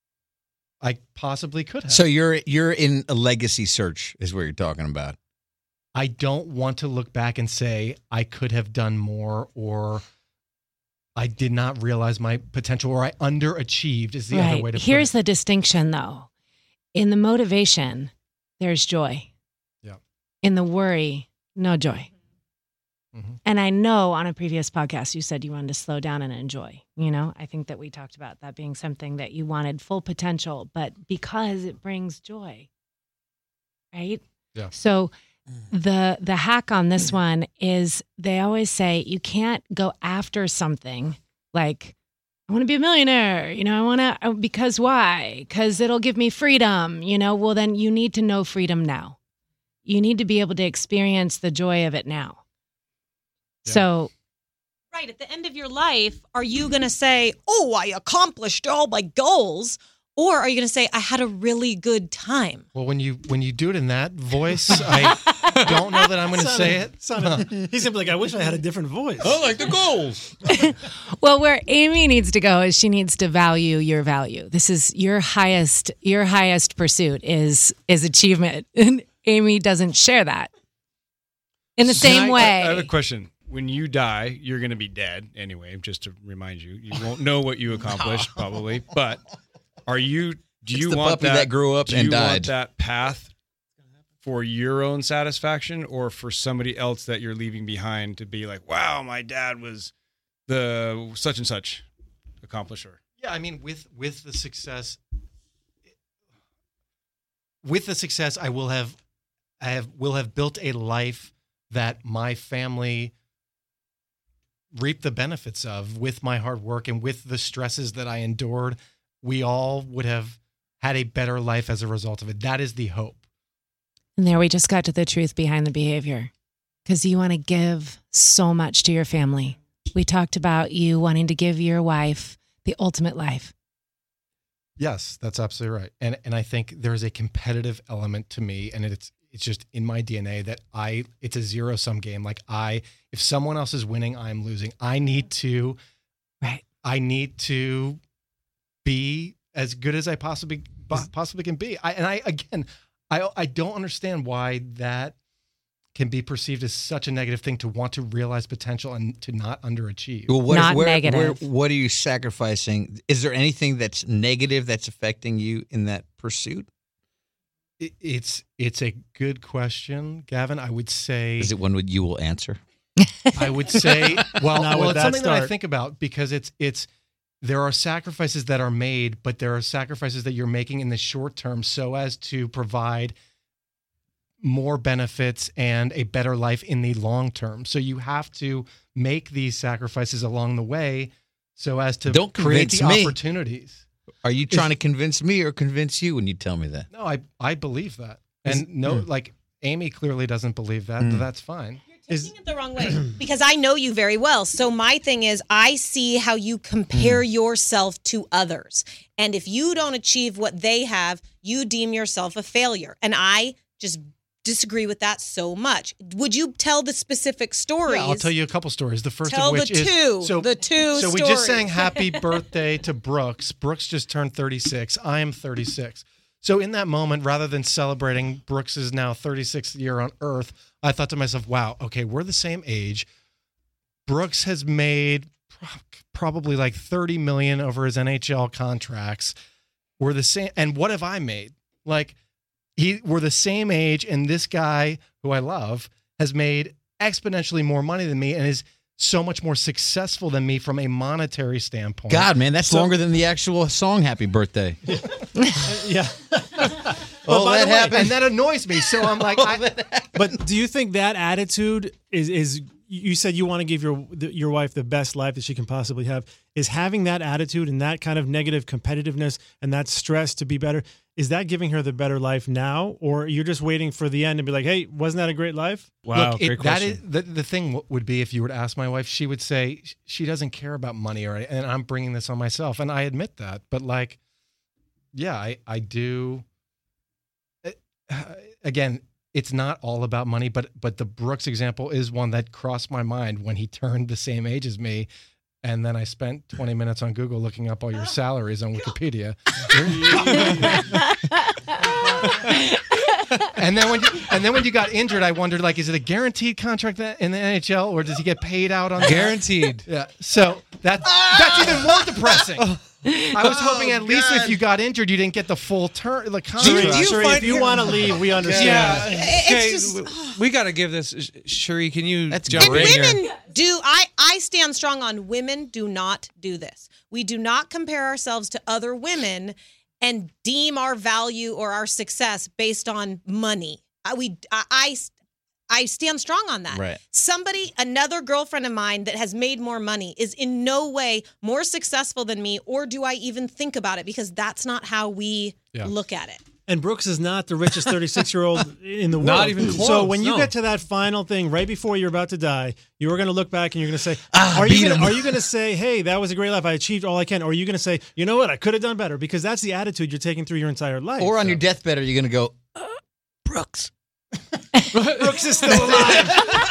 I possibly could have. So you're you're in a legacy search, is what you're talking about. I don't want to look back and say I could have done more, or I did not realize my potential, or I underachieved is the other way to Here's put it. the distinction, though. In the motivation, there's joy. Yeah. In the worry, no joy. Mm-hmm. And I know on a previous podcast you said you wanted to slow down and enjoy. You know, I think that we talked about that being something that you wanted full potential, but because it brings joy, right? Yeah. So the the hack on this one is they always say you can't go after something like, I want to be a millionaire, you know, I want to, because why? Because it'll give me freedom, you know, well, then you need to know freedom now. You need to be able to experience the joy of it now. Yeah. So, Right. At the end of your life, are you going to say, oh, I accomplished all my goals? Or are you going to say, I had a really good time? Well, when you when you do it in that voice, I don't know that I'm going to say it. Sounded- he's gonna be like, I wish I had a different voice. I like the goals. well, where Amy needs to go is she needs to value your value. This is your highest, your highest pursuit is, is achievement. And Amy doesn't share that in the Can same I- way. I have a question. When you die, you're going to be dead anyway, just to remind you. You won't know what you accomplished, probably. But are you, do It's you the want puppy that, that grew up do and you want died. that path for your own satisfaction or for somebody else that you're leaving behind to be like, wow, my dad was the such and such accomplisher? Yeah, I mean, with with the success, with the success, I will have I have will have built a life that my family reap the benefits of with my hard work and with the stresses that I endured. We all would have had a better life as a result of it. That is the hope. And there we just got to the truth behind the behavior, because you want to give so much to your family. We talked about you wanting to give your wife the ultimate life. Yes, that's absolutely right. And and I think there's a competitive element to me, and it's it's just in my D N A that I it's a zero sum game. Like I if someone else is winning, I'm losing. I need to Right. I need to be as good as I possibly possibly can be. I and I again, I I don't understand why that can be perceived as such a negative thing, to want to realize potential and to not underachieve. Well, what, Not where, negative. Where, what are you sacrificing? Is there anything that's negative that's affecting you in that pursuit? It, it's it's a good question, Gavin. I would say Is it one that you will answer? I would say well, Not well with it's that something that I start. think about, because it's it's there are sacrifices that are made, but there are sacrifices that you're making in the short term so as to provide more benefits and a better life in the long term. So you have to make these sacrifices along the way so as to Don't create convince the me. opportunities. Are you trying to convince me or convince you when you tell me that? No, I I believe that. And no, like Amy clearly doesn't believe that, but that's fine. Taking it the wrong way, because I know you very well. So my thing is, I see how you compare yourself to others. And if you don't achieve what they have, you deem yourself a failure. And I just disagree with that so much. Would you tell the specific stories? Yeah, I'll tell you a couple stories. The first Tell of which the two. is so The two So we just stories. sang happy birthday to Brooks. Brooks just turned thirty-six. I am thirty-six. So in that moment, rather than celebrating Brooks's now thirty-sixth year on Earth, I thought to myself, "Wow, okay, we're the same age. Brooks has made pro- probably like thirty million over his N H L contracts. We're the same, and what have I made? Like." He, we're the same age, and this guy, who I love, has made exponentially more money than me and is so much more successful than me from a monetary standpoint. God, man, that's longer than the actual song "Happy Birthday." Yeah. Oh, By that the way, happened. and that annoys me. So I'm like, I, But do you think that attitude is is you said you want to give your the, your wife the best life that she can possibly have? Is having that attitude and that kind of negative competitiveness and that stress to be better, is that giving her the better life now, or you're just waiting for the end and be like, hey, wasn't that a great life? Wow, look, great it, that question. is the, the thing w- would be if you were to ask my wife, she would say she doesn't care about money, or and I'm bringing this on myself, and I admit that. But like, yeah, I I do. Uh, again, it's not all about money, but but the Brooks example is one that crossed my mind when he turned the same age as me. And then I spent twenty minutes on Google looking up all your salaries on Wikipedia. and then when you, and then when you got injured, I wondered, like, is it a guaranteed contract that- in the N H L, or does he get paid out on that? Guaranteed. Yeah. So that that's even more depressing. I was hoping at least if you got injured, you didn't get the full term, the Sheree, contract. do you Sheree, find- if you want to leave, we understand. Yeah. It's Okay, just- w- we got to give this. Sh- Sheree, can you That's jump great. in Women here? do I I stand strong on women do not do this. We do not compare ourselves to other women and deem our value or our success based on money. I, we I, I I stand strong on that. Right. Somebody, another girlfriend of mine that has made more money is in no way more successful than me, or do I even think about it, because that's not how we Yeah. look at it. And Brooks is not the richest thirty-six-year-old in the world. Not even So close, when you no. get to that final thing, right before you're about to die, you're going to look back and you're going to say, Ah, are, beat you gonna, him. are you going to say, hey, that was a great life. I achieved all I can. Or are you going to say, you know what? I could have done better, because that's the attitude you're taking through your entire life. Or on So- your deathbed, are you going to go, uh, Brooks? Brooks is still alive.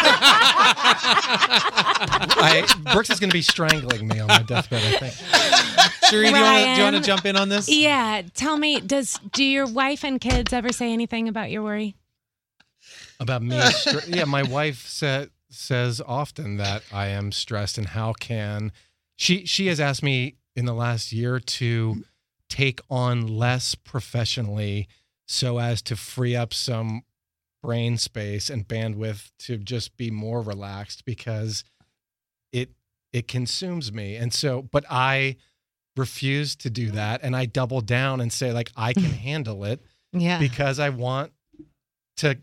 I, Brooks is going to be strangling me on my deathbed, I think. Sheree, do you want to do you want to Ryan. jump in on this? Yeah. Tell me, does do your wife and kids ever say anything about your worry? About me, stre- yeah. My wife sa- says often that I am stressed, and how can she? She has asked me in the last year to take on less professionally, so as to free up some brain space and bandwidth to just be more relaxed, because it it consumes me. And so, but I refuse to do that, and I double down and say, like, I can handle it, Yeah. because I want to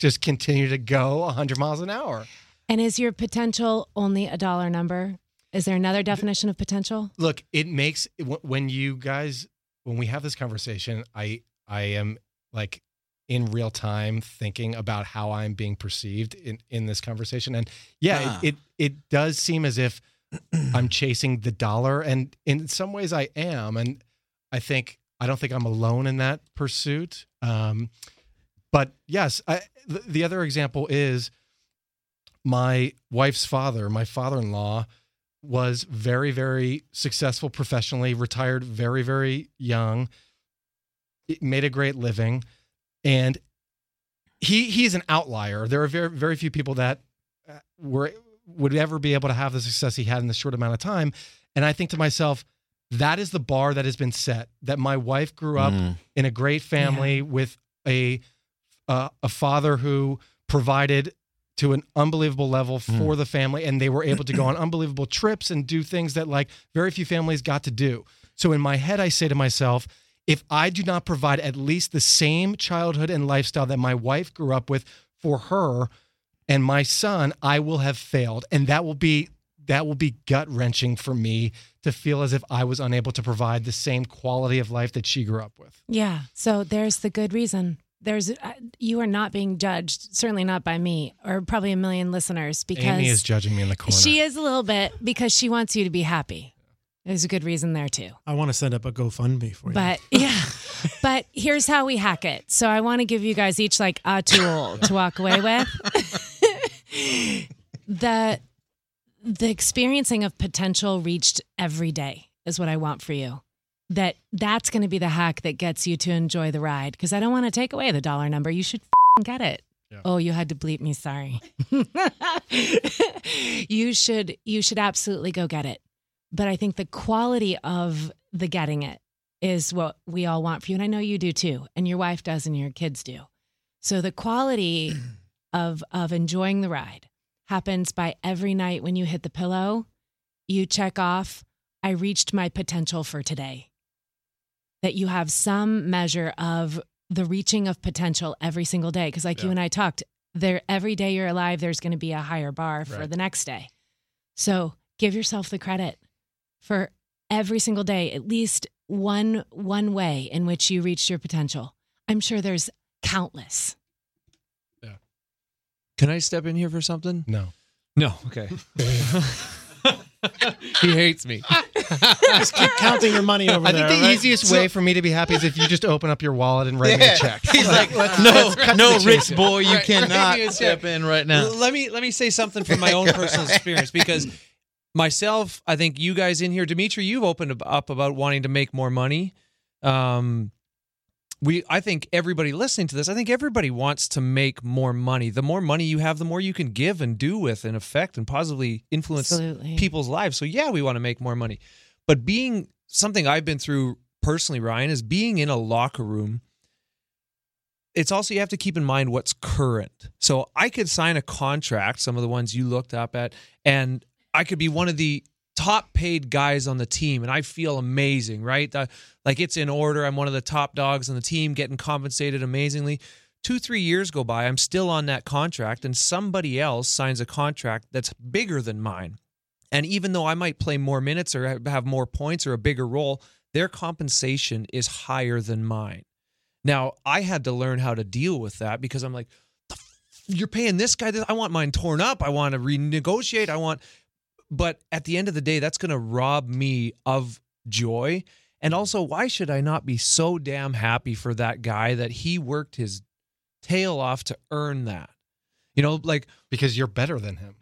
just continue to go one hundred miles an hour. And is your potential only a dollar number? Is there another definition of potential? Look, it makes when you guys when we have this conversation, I I am like in real time thinking about how I'm being perceived in, in this conversation. And yeah, Ah. it, it it does seem as if I'm chasing the dollar, and in some ways I am. And I think I don't think I'm alone in that pursuit. Um, but yes, I, the, the other example is my wife's father, my father-in-law, was very, very successful professionally, retired very, very young, made a great living. And he he's an outlier. There are very, very few people that were would ever be able to have the success he had in this short amount of time. And I think to myself, that is the bar that has been set, that my wife grew up Mm. in a great family with a uh, a father who provided to an unbelievable level for the family, and they were able to go on unbelievable trips and do things that like very few families got to do. So in my head, I say to myself, if I do not provide at least the same childhood and lifestyle that my wife grew up with for her and my son, I will have failed. And that will be that will be gut-wrenching for me to feel as if I was unable to provide the same quality of life that she grew up with. Yeah. So there's the good reason. There's uh, you are not being judged, certainly not by me or probably a million listeners, because Amy is judging me in the corner. she is a little bit because she wants you to be happy. There's a good reason there too. I want to set up a GoFundMe for you. But yeah, but here's how we hack it. So I want to give you guys each like a tool to walk away with. the the experiencing of potential reached every day is what I want for you. That that's going to be the hack that gets you to enjoy the ride, because I don't want to take away the dollar number. You should f***ing get it. Yeah. Oh, you had to bleep me. Sorry. you should you should absolutely go get it. But I think the quality of the getting it is what we all want for you. And I know you do too. And your wife does and your kids do. So the quality of of enjoying the ride happens by every night when you hit the pillow, you check off, I reached my potential for today. That you have some measure of the reaching of potential every single day. Because like Yeah. you and I talked, there every day you're alive, there's going to be a higher bar for Right. the next day. So give yourself the credit for every single day, at least one one way in which you reached your potential. I'm sure there's countless. Can I step in here for something? No. No. Okay. He hates me. Just keep counting your money over I there. think the right? easiest way for me to be happy is if you just open up your wallet and write me a check. He's like, let's- no, let's cut to no, the rich chase here. boy, you Right, cannot right. step in right now. Let me let me say something from my own personal experience, because myself, I think you guys in here, Dimitri, you've opened up about wanting to make more money. Um, we, I think everybody listening to this, I think everybody wants to make more money. The more money you have, the more you can give and do with and affect and positively influence Absolutely. people's lives. So yeah, we want to make more money. But being something I've been through personally, Ryan, is being in a locker room. It's also, you have to keep in mind what's current. So I could sign a contract, some of the ones you looked up at, and I could be one of the top paid guys on the team, and I feel amazing, right? Uh, like it's in order. I'm one of the top dogs on the team, getting compensated amazingly. Two, three years go by, I'm still on that contract, and somebody else signs a contract that's bigger than mine. And even though I might play more minutes or have more points or a bigger role, their compensation is higher than mine. Now, I had to learn how to deal with that, because I'm like, the f- you're paying this guy this. I want mine torn up. I want to renegotiate. I want, but at the end of the day, that's going to rob me of joy. And also, why should I not be so damn happy for that guy that he worked his tail off to earn that? You know, like, Because you're better than him.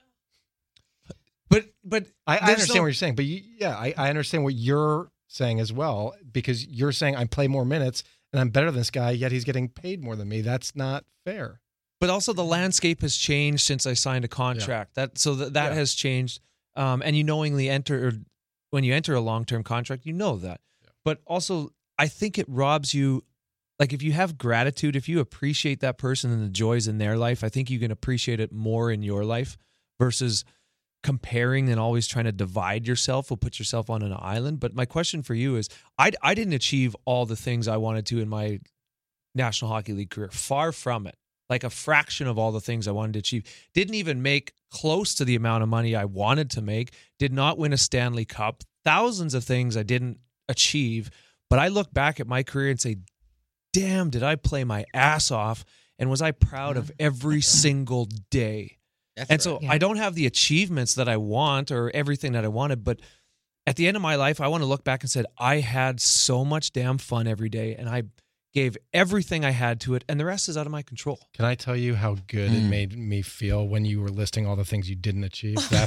but, but I, I there's understand no- what you're saying, but you, yeah, I, I understand what you're saying as well, because you're saying I play more minutes and I'm better than this guy, yet he's getting paid more than me. That's not fair. But also the landscape has changed since I signed a contract. That so that that Yeah. has changed. Um, and you knowingly enter or when you enter a long-term contract, you know that. Yeah. But also, I think it robs you. Like if you have gratitude, if you appreciate that person and the joys in their life, I think you can appreciate it more in your life versus comparing and always trying to divide yourself or put yourself on an island. But my question for you is, I I didn't achieve all the things I wanted to in my National Hockey League career. Far from it. like a fraction of all the things I wanted to achieve. Didn't even make close to the amount of money I wanted to make. Did not win a Stanley Cup. Thousands of things I didn't achieve. But I look back at my career and say, damn, did I play my ass off? And was I proud of every single day? That's and right. so Yeah. I don't have the achievements that I want or everything that I wanted, but at the end of my life, I want to look back and said, I had so much damn fun every day, and I gave everything I had to it, and the rest is out of my control. Can I tell you how good it Mm. made me feel when you were listing all the things you didn't achieve? That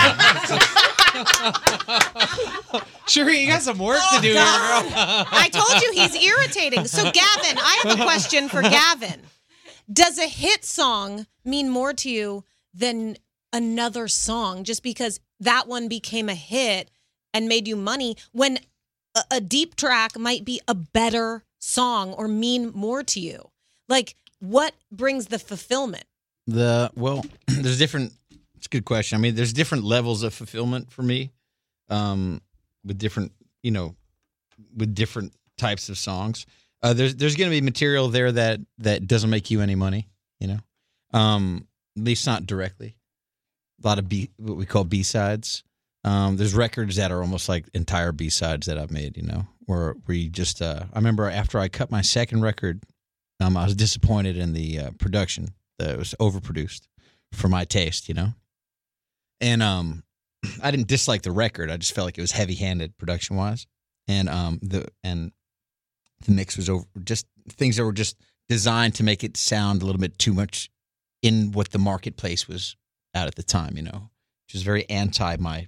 Sheree, you got some work to do here, God. girl. I told you he's irritating. So, Gavin, I have a question for Gavin. Does a hit song mean more to you than another song just because that one became a hit and made you money when a, a deep track might be a better song or mean more to you? Like, what brings the fulfillment? The well, there's different. It's a good question. I mean, there's different levels of fulfillment for me, um, with different, you know, with different types of songs. Uh, there's there's going to be material there that that doesn't make you any money, you know, um, at least not directly. A lot of B, what we call B sides. Um, there's records that are almost like entire B sides that I've made, you know, where where you just. Uh, I remember after I cut my second record, um, I was disappointed in the uh, production. That it was overproduced for my taste, you know, and um, I didn't dislike the record. I just felt like it was heavy-handed production-wise, and um, the and the mix was over. Just things that were just designed to make it sound a little bit too much in what the marketplace was at at the time, you know, which is very anti my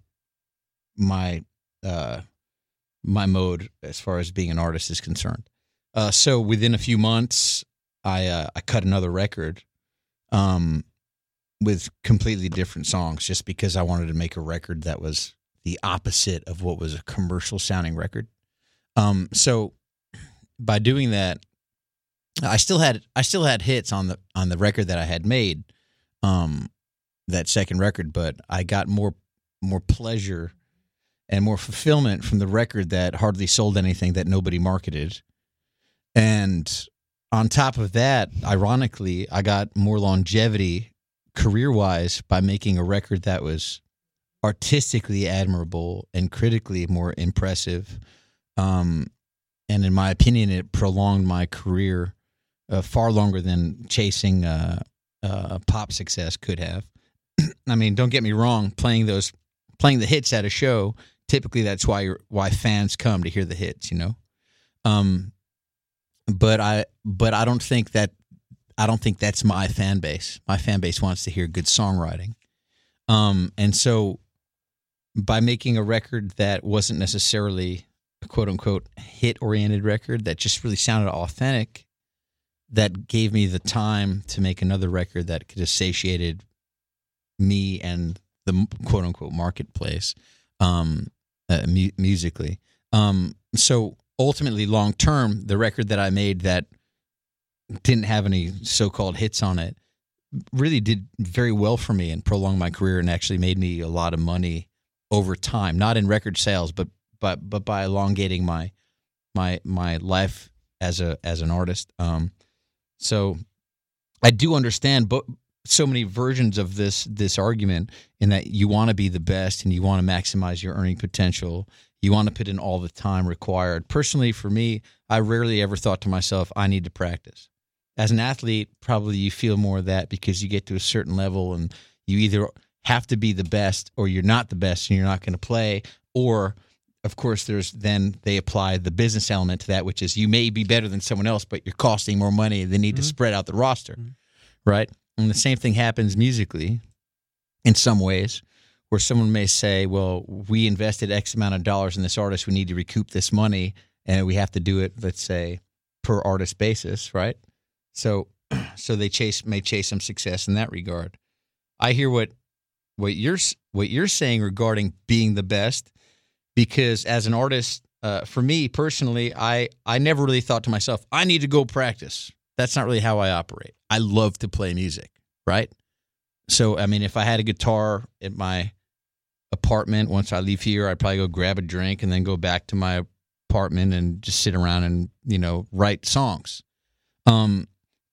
my uh, my mode as far as being an artist is concerned. Uh, so within a few months, I uh, I cut another record, um, with completely different songs, just because I wanted to make a record that was the opposite of what was a commercial sounding record. Um, so by doing that, I still had I still had hits on the on the record that I had made, um, that second record, but I got more more pleasure and more fulfillment from the record that hardly sold anything, that nobody marketed. And on top of that, ironically, I got more longevity career-wise by making a record that was artistically admirable and critically more impressive. Um, and in my opinion, it prolonged my career uh, far longer than chasing uh, uh, pop success could have. I mean, don't get me wrong, playing those, playing the hits at a show, typically that's why you're, why fans come to hear the hits, you know. Um, but I, but I don't think that, I don't think that's my fan base. My fan base wants to hear good songwriting. Um, and so by making a record that wasn't necessarily a quote unquote hit oriented record that just really sounded authentic, that gave me the time to make another record that could have satiated me and the quote unquote marketplace, um, uh, mu- musically. Um, so ultimately, long term, the record that I made that didn't have any so-called hits on it really did very well for me and prolonged my career and actually made me a lot of money over time, not in record sales, but but but by elongating my my my life as a as an artist. Um, so I do understand, but so many versions of this this argument, in that you want to be the best and you want to maximize your earning potential. You want to put in all the time required. Personally, for me, I rarely ever thought to myself, I need to practice. As an athlete, probably you feel more of that because you get to a certain level and you either have to be the best or you're not the best and you're not going to play. Or, of course, there's then they apply the business element to that, which is you may be better than someone else, but you're costing more money. They need mm-hmm. to spread out the roster, mm-hmm. right? And the same thing happens musically in some ways, where someone may say, well, we invested X amount of dollars in this artist. We need to recoup this money, and we have to do it, let's say, per artist basis, right? So so they chase may chase some success in that regard. I hear what what you're what you're saying regarding being the best, because as an artist, uh, for me personally, I, I never really thought to myself, I need to go practice. That's not really how I operate. I love to play music, right? So, I mean, if I had a guitar at my apartment, once I leave here, I'd probably go grab a drink and then go back to my apartment and just sit around and, you know, write songs. Um,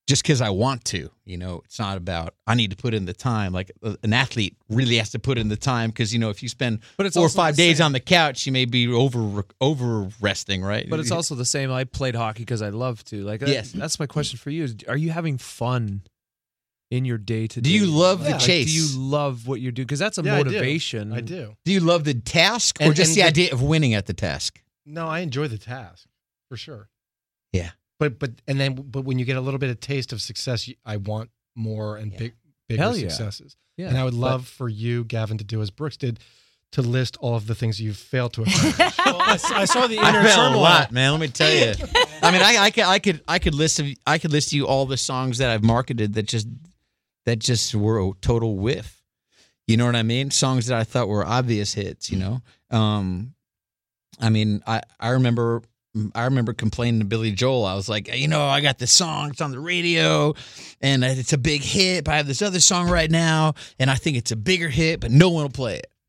just because I want to. You know, it's not about I need to put in the time. Like an athlete really has to put in the time because, you know, if you spend But it's four or also five the days same. on the couch, you may be over over resting, right? But it's also the same. I played hockey because I love to. Like, Yes. that's, that's my question for you: is are you having fun in your day to day? Do you love the Like, chase? do you love what you do? Because that's a Yeah, I do. motivation. I do. Do you love the task or And- just and the the- idea of winning at the task? No, I enjoy the task for sure. Yeah. But but and then but when you get a little bit of taste of success, you- I want more and Yeah. big bigger Hell yeah. successes. Yeah. And I would love for you, Gavin, to do as Brooks did, to list all of the things you've failed to accomplish. Well, I, s- I saw the I inner failed a turmoil. lot, man. Let me tell you. I mean, I, I could, I could, I could list, I could list you all the songs that I've marketed that just, that just were a total whiff. You know what I mean? Songs that I thought were obvious hits. You know, um, I mean, I, I remember, I remember complaining to Billy Joel. I was like, you know, I got this song, it's on the radio, and it's a big hit. But I have this other song right now, and I think it's a bigger hit, but no one will play it.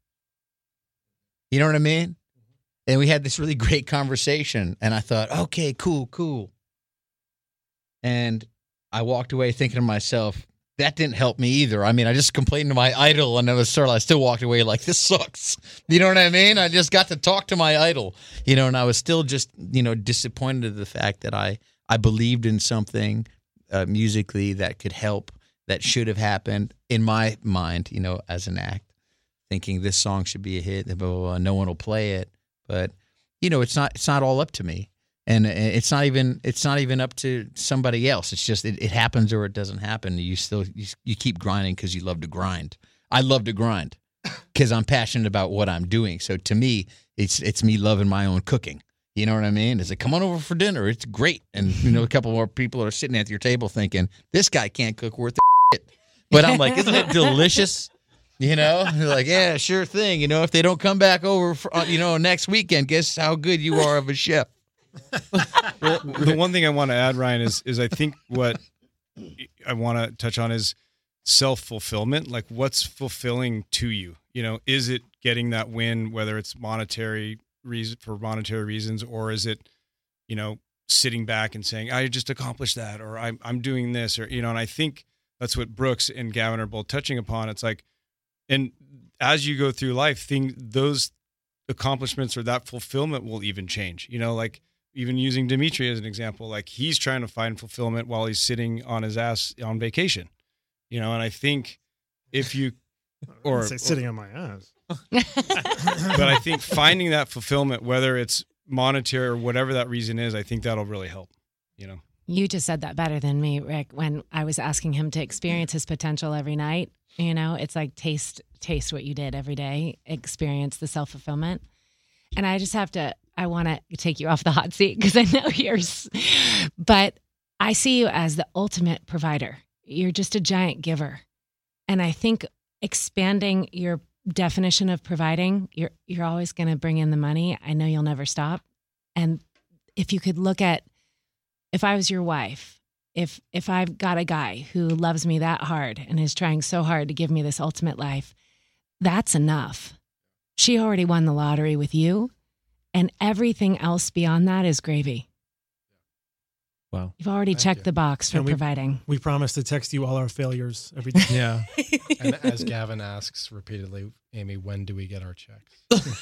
You know what I mean? And we had this really great conversation, and I thought, okay, cool, cool. And I walked away thinking to myself, that didn't help me either. I mean, I just complained to my idol, and I was sort of, I still walked away like, this sucks. You know what I mean? I just got to talk to my idol, you know, and I was still just, you know, disappointed at the fact that I, I believed in something uh, musically that could help, that should have happened in my mind, you know, as an act, thinking this song should be a hit, blah, blah, blah, no one will play it. But, you know, it's not, it's not all up to me. And it's not even it's not even up to somebody else. It's just it, it happens or it doesn't happen. You still you, you keep grinding because you love to grind. I love to grind because I'm passionate about what I'm doing. So to me, it's it's me loving my own cooking. You know what I mean? It's like, come on over for dinner. It's great. And you know, a couple more people are sitting at your table thinking this guy can't cook worth the shit. But I'm like, isn't it delicious? You know, they're like, yeah, sure thing. You know, if they don't come back over, for, you know, next weekend, guess how good you are of a chef. Well, the one thing I want to add, Ryan, is is I think what I want to touch on is self-fulfillment. Like, what's fulfilling to you? You know, is it getting that win, whether it's monetary reason for monetary reasons, or is it, you know, sitting back and saying, I just accomplished that, or I'm I'm doing this, or you know, and I think that's what Brooks and Gavin are both touching upon. It's like, and as you go through life, thing those accomplishments or that fulfillment will even change. You know, like. Even using Dimitri as an example, like he's trying to find fulfillment while he's sitting on his ass on vacation, you know. And I think if you, or Say sitting on my ass. but I think finding that fulfillment, whether it's monetary or whatever that reason is, I think that'll really help, you know. You just said that better than me, Rick, when I was asking him to experience his potential every night. You know, it's like taste, taste what you did every day, experience the self-fulfillment. And I just have to, I want to take you off the hot seat because I know yours, but I see you as the ultimate provider. You're just a giant giver. And I think expanding your definition of providing, you're, you're always going to bring in the money. I know you'll never stop. And if you could look at, if I was your wife, if, if I've got a guy who loves me that hard and is trying so hard to give me this ultimate life, that's enough. She already won the lottery with you, and everything else beyond that is gravy. Wow. You've already Thank checked you. the box for And we- providing. We promise to text you all our failures every day. Yeah. And as Gavin asks repeatedly, Amy, when do we get our checks?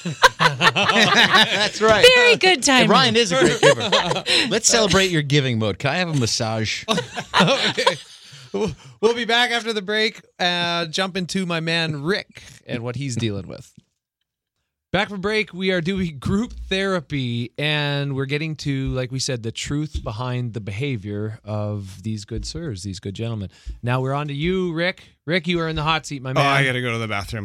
That's right. Very good time. Ryan is a great giver. Let's celebrate your giving mode. Can I have a massage? Okay. We'll- We'll be back after the break. Uh, jump into my man Rick and what he's dealing with. Back from break, we are doing group therapy, and we're getting to, like we said, the truth behind the behavior of these good sirs, these good gentlemen. Now we're on to you, Rick. Rick, you are in the hot seat, my Oh, man. I got to go to the bathroom.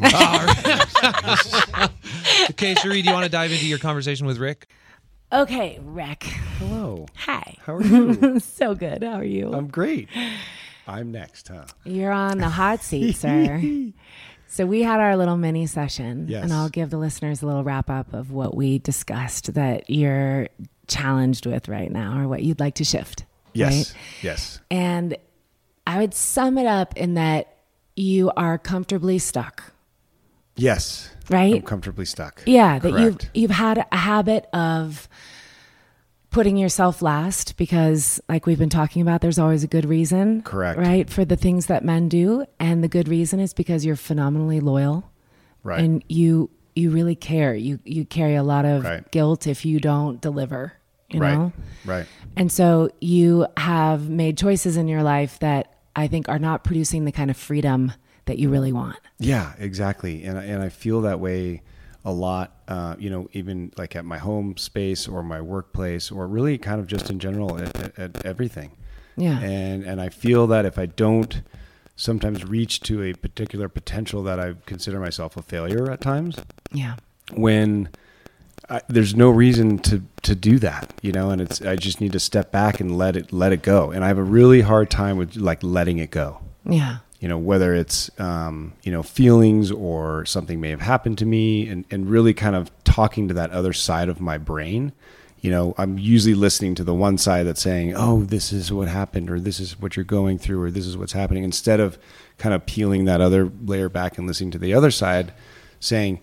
Okay, Cherie, do you want to dive into your conversation with Rick? Okay, Rick. Hello. Hi. How are you? So good. How are you? I'm great. I'm next, huh? You're on the hot seat, sir. So we had our little mini session, Yes. and I'll give the listeners a little wrap up of what we discussed that you're challenged with right now, or what you'd like to shift. Yes. Right? Yes. And I would sum it up in that you are comfortably stuck, Yes. right? I'm comfortably stuck. Yeah, that you've Correct. you've had a habit of putting yourself last because, like we've been talking about, there's always a good reason. Correct. Right? For the things that men do. And the good reason is because you're phenomenally loyal. Right. And you you really care. You you carry a lot of Right. guilt if you don't deliver, you right. know? Right. And so you have made choices in your life that I think are not producing the kind of freedom that you really want. Yeah, exactly. And I- and I feel that way a lot, uh, you know, even like at my home space or my workplace or really kind of just in general at, at, at everything. Yeah. And and I feel that if I don't sometimes reach to a particular potential that I consider myself a failure at times, Yeah. when I, there's no reason to, to do that, you know, and it's, I just need to step back and let it, let it go. And I have a really hard time with like letting it go. Yeah. You know, whether it's, um, you know, feelings or something may have happened to me, and, and really kind of talking to that other side of my brain. You know, I'm usually listening to the one side that's saying, oh, this is what happened, or this is what you're going through, or this is what's happening, instead of kind of peeling that other layer back and listening to the other side saying,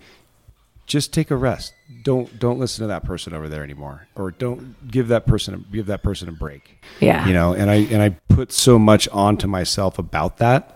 just take a rest. Don't, don't listen to that person over there anymore, or don't give that person, a, give that person a break. Yeah. You know, and I, and I put so much onto myself about that,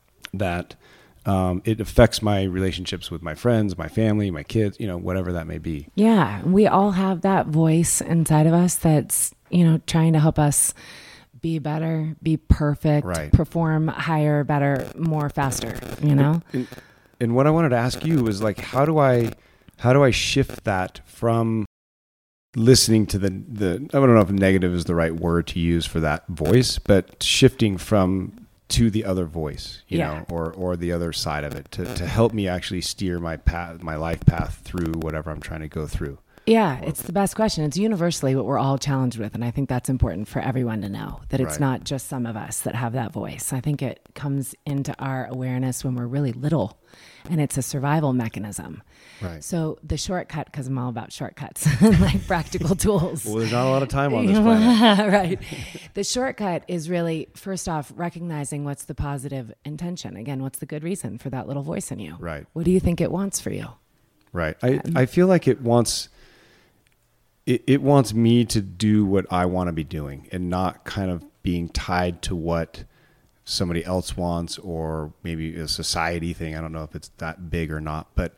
that um, it affects my relationships with my friends, my family, my kids, you know, whatever that may be. Yeah. We all have that voice inside of us that's, you know, trying to help us be better, be perfect, Right. perform higher, better, more, faster, you know? And, and what I wanted to ask you was like, how do I, how do I shift that from listening to the, the, I don't know if negative is the right word to use for that voice, but shifting from to the other voice, you Yeah. know, or, or the other side of it to, to help me actually steer my path, my life path through whatever I'm trying to go through. Yeah, it's the best question. It's universally what we're all challenged with. And I think that's important for everyone to know, that it's Right. not just some of us that have that voice. I think it comes into our awareness when we're really little, and it's a survival mechanism. Right. So the shortcut, because I'm all about shortcuts, like practical tools. Well, there's not a lot of time on this planet. Right. The shortcut is really, first off, recognizing what's the positive intention. Again, what's the good reason for that little voice in you? Right. What do you think it wants for you? Right. I, I feel like it wants, it, it wants me to do what I want to be doing and not kind of being tied to what somebody else wants, or maybe a society thing. I don't know if it's that big or not, but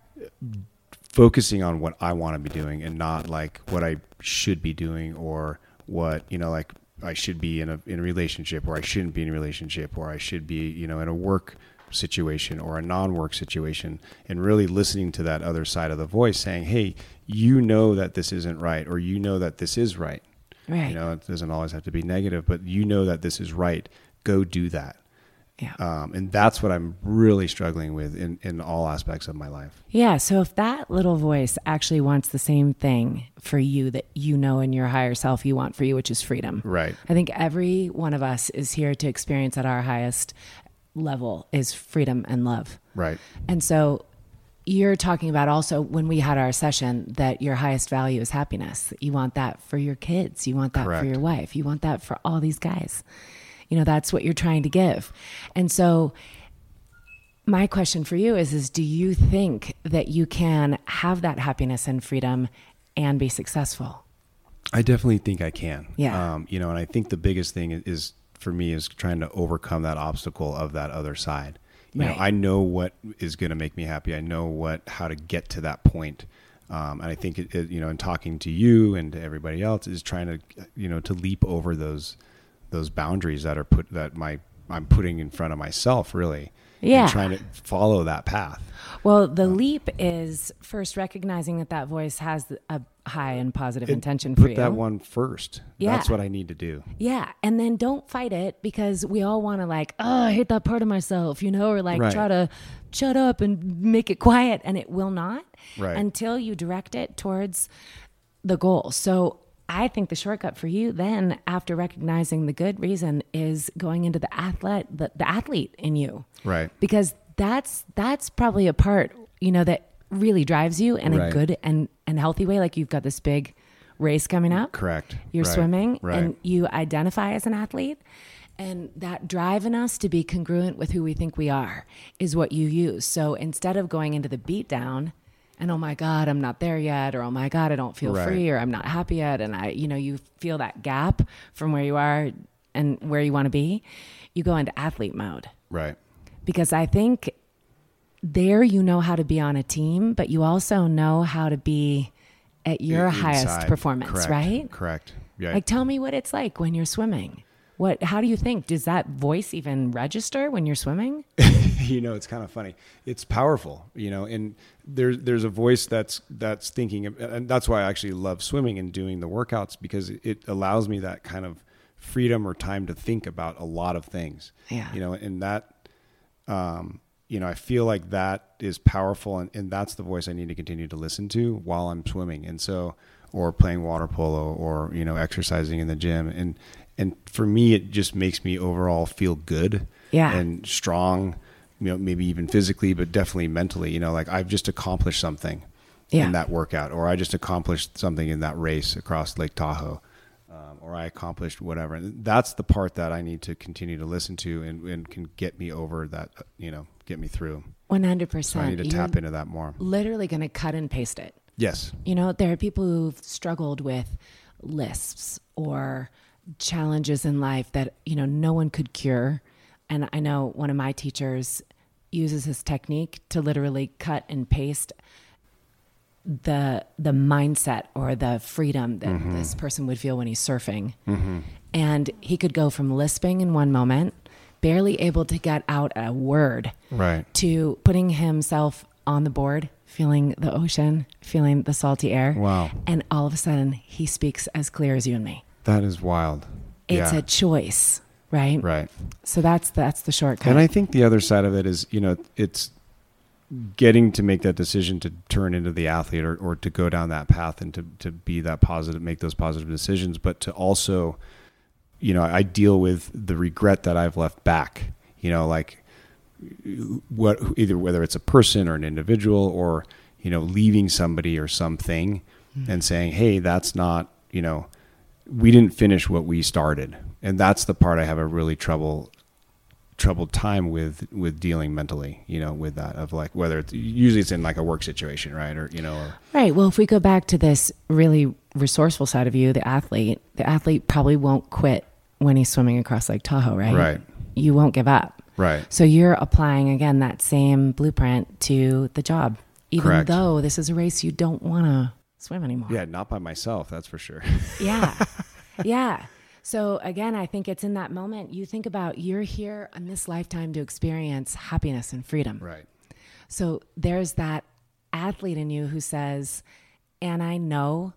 focusing on what I want to be doing and not like what I should be doing, or what, you know, like I should be in a, in a relationship, or I shouldn't be in a relationship, or I should be, you know, in a work situation or a non-work situation, and really listening to that other side of the voice saying, hey, you know that this isn't right, or you know that this is right. Right. You know, it doesn't always have to be negative, but you know that this is right. Go do that. Yeah. Um, and that's what I'm really struggling with in, in all aspects of my life. Yeah. So if that little voice actually wants the same thing for you that you know in your higher self you want for you, which is freedom. Right. I think every one of us is here to experience at our highest level is freedom and love. Right. And so you're talking about also when we had our session that your highest value is happiness. You want that for your kids. You want that Correct. for your wife. You want that for all these guys. You know, that's what you're trying to give. And so my question for you is, is do you think that you can have that happiness and freedom and be successful? I definitely think I can. Yeah. Um, you know, and I think the biggest thing is, is for me is trying to overcome that obstacle of that other side. You Right. know, I know what is going to make me happy. I know what, how to get to that point. Um, and I think it, it, you know, in talking to you and to everybody else is trying to, you know, to leap over those, those boundaries that are put, that my, I'm putting in front of myself, really. Yeah. And trying to follow that path. Well, the leap is first recognizing that that voice has a high and positive It- intention put for you. that one first. Yeah. That's what I need to do. Yeah. And then don't fight it, because we all want to like, oh, I hate that part of myself, you know, or like Right. try to shut up and make it quiet. And it will not Right. until you direct it towards the goal. So I think the shortcut for you then, after recognizing the good reason, is going into the athlete, the, the athlete in you. Right. Because that's, that's probably a part, you know, that really drives you in a Right. good and, and healthy way. Like you've got this big race coming up. Correct. You're Right. swimming Right. and you identify as an athlete, and that drive in us to be congruent with who we think we are is what you use. So instead of going into the beat down, and oh my God, I'm not there yet, or oh my God, I don't feel Right. free, or I'm not happy yet. And I, you know, you feel that gap from where you are and where you want to be. You go into athlete mode. Right. Because I think there you know how to be on a team, but you also know how to be at your Inside. highest performance, Correct. right? Correct. Yeah. Like, tell me what it's like when you're swimming. What? How do you think? Does that voice even register when you're swimming? You know, it's kind of funny. It's powerful, you know, and there's there's a voice that's that's thinking, and that's why I actually love swimming and doing the workouts, because it allows me that kind of freedom or time to think about a lot of things. Yeah. You know, and that, um, you know, I feel like that is powerful, and, and that's the voice I need to continue to listen to while I'm swimming, and so, or playing water polo, or you know, exercising in the gym, and and for me, it just makes me overall feel good, Yeah. and strong. You know, maybe even physically, but definitely mentally, you know, like I've just accomplished something Yeah. in that workout, or I just accomplished something in that race across Lake Tahoe, um, or I accomplished whatever. And that's the part that I need to continue to listen to, and, and can get me over that, you know, get me through. one hundred So percent. I need to You're tap into that more. literally going to cut and paste it. Yes. You know, there are people who've struggled with lisps or challenges in life that, you know, no one could cure. And I know one of my teachers uses his technique to literally cut and paste the the mindset or the freedom that Mm-hmm. this person would feel when he's surfing. And he could go from lisping in one moment, barely able to get out a word, Right. to putting himself on the board, feeling the ocean, feeling the salty air. Wow. And all of a sudden, he speaks as clear as you and me. That is wild. It's yeah. a choice, right? Right. So that's that's the shortcut. And I think the other side of it is, you know, it's getting to make that decision to turn into the athlete, or, or to go down that path, and to, to be that positive, make those positive decisions, but to also, you know, I deal with the regret that I've left back, you know, like what, either whether it's a person or an individual, or, you know, leaving somebody or something mm-hmm. and saying, hey, that's not, you know, we didn't finish what we started. And that's the part I have a really trouble troubled time with with dealing mentally, you know, with that, of like, whether it's usually it's in like a work situation, right, or you know, or, right. Well, if we go back to this really resourceful side of you, the athlete, the athlete probably won't quit when he's swimming across Lake Tahoe, right? Right. You won't give up. Right. So you're applying again that same blueprint to the job, even Correct. though this is a race you don't want to swim anymore. yeah, not by myself, that's for sure. Yeah. Yeah. So again, I think it's in that moment you think about, you're here in this lifetime to experience happiness and freedom. Right. So there's that athlete in you who says, and I know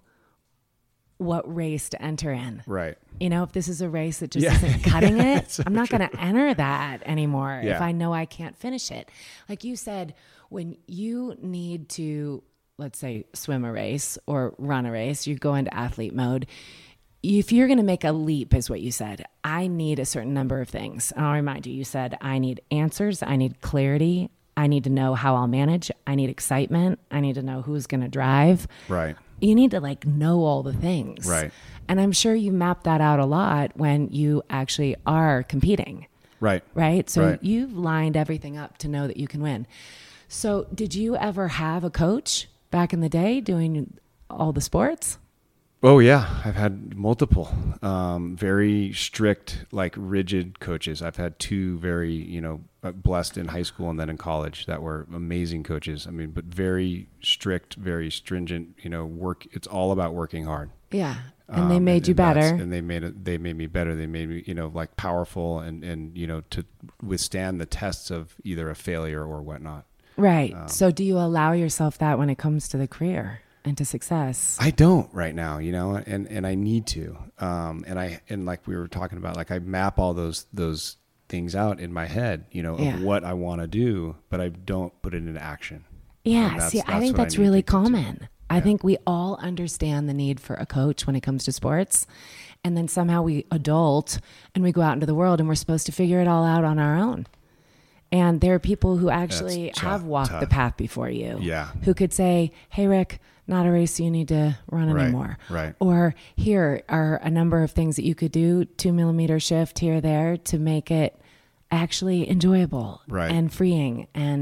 what race to enter in. Right. You know, if this is a race that just Yeah. isn't cutting it, So I'm not going to enter that anymore if Yeah. I know I can't finish it. Like you said, when you need to, let's say, swim a race or run a race, you go into athlete mode. If you're going to make a leap, is what you said, I need a certain number of things. And I'll remind you, you said, I need answers. I need clarity. I need to know how I'll manage. I need excitement. I need to know who's going to drive. Right. You need to like know all the things. Right. And I'm sure you map that out a lot when you actually are competing. Right. Right. So Right. you've lined everything up to know that you can win. So did you ever have a coach back in the day doing all the sports? Oh yeah, I've had multiple, um, very strict, like rigid coaches. I've had two very, you know, blessed in high school and then in college that were amazing coaches. I mean, but very strict, very stringent, you know, work. It's all about working hard. Yeah. And they Um, made you that's- better. And they made it, they made me better. They made me, you know, like powerful and, and, you know, to withstand the tests of either a failure or whatnot. Right. Um, So do you allow yourself that when it comes to the career and to success? I don't right now, you know, and, and I need to. Um, and I, and like we were talking about, like I map all those, those things out in my head, you know, Yeah. of what I want to do, but I don't put it into action. Yeah. And that's- See, I that's think what I that's need really to get to. common. I Yeah. think we all understand the need for a coach when it comes to sports. And then somehow we adult and we go out into the world and we're supposed to figure it all out on our own. And there are people who actually That's have tough- walked the tough. path before you. Yeah. Who could say, hey, Rick, not a race you need to run Right, anymore. right. Or here are a number of things that you could do, two millimeter shift here, there, to make it actually enjoyable Right. and freeing and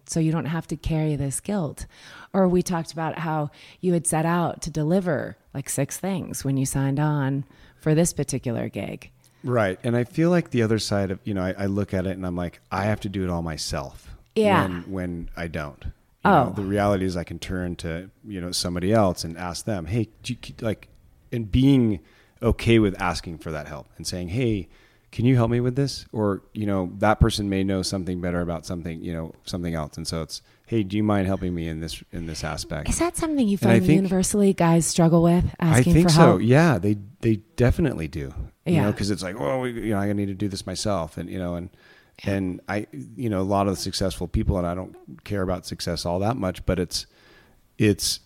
so you don't have to carry this guilt. Or we talked about how you had set out to deliver like six things when you signed on for this particular gig. Right. And I feel like the other side of, you know, I, I look at it and I'm like, I have to do it all myself. Yeah. When, when I don't. You Oh. know, the reality is I can turn to, you know, somebody else and ask them, hey, do you, like, and being okay with asking for that help and saying, hey, can you help me with this? Or, you know, that person may know something better about something, you know, something else. And so it's, hey, do you mind helping me in this, in this aspect? Is that something you And I find think- universally guys struggle with, asking I think for so. help? Yeah, they they definitely do. You Yeah. know, because it's like, oh, we, you know, I need to do this myself, and you know, and and I, you know, a lot of the successful people, and I don't care about success all that much, but it's it's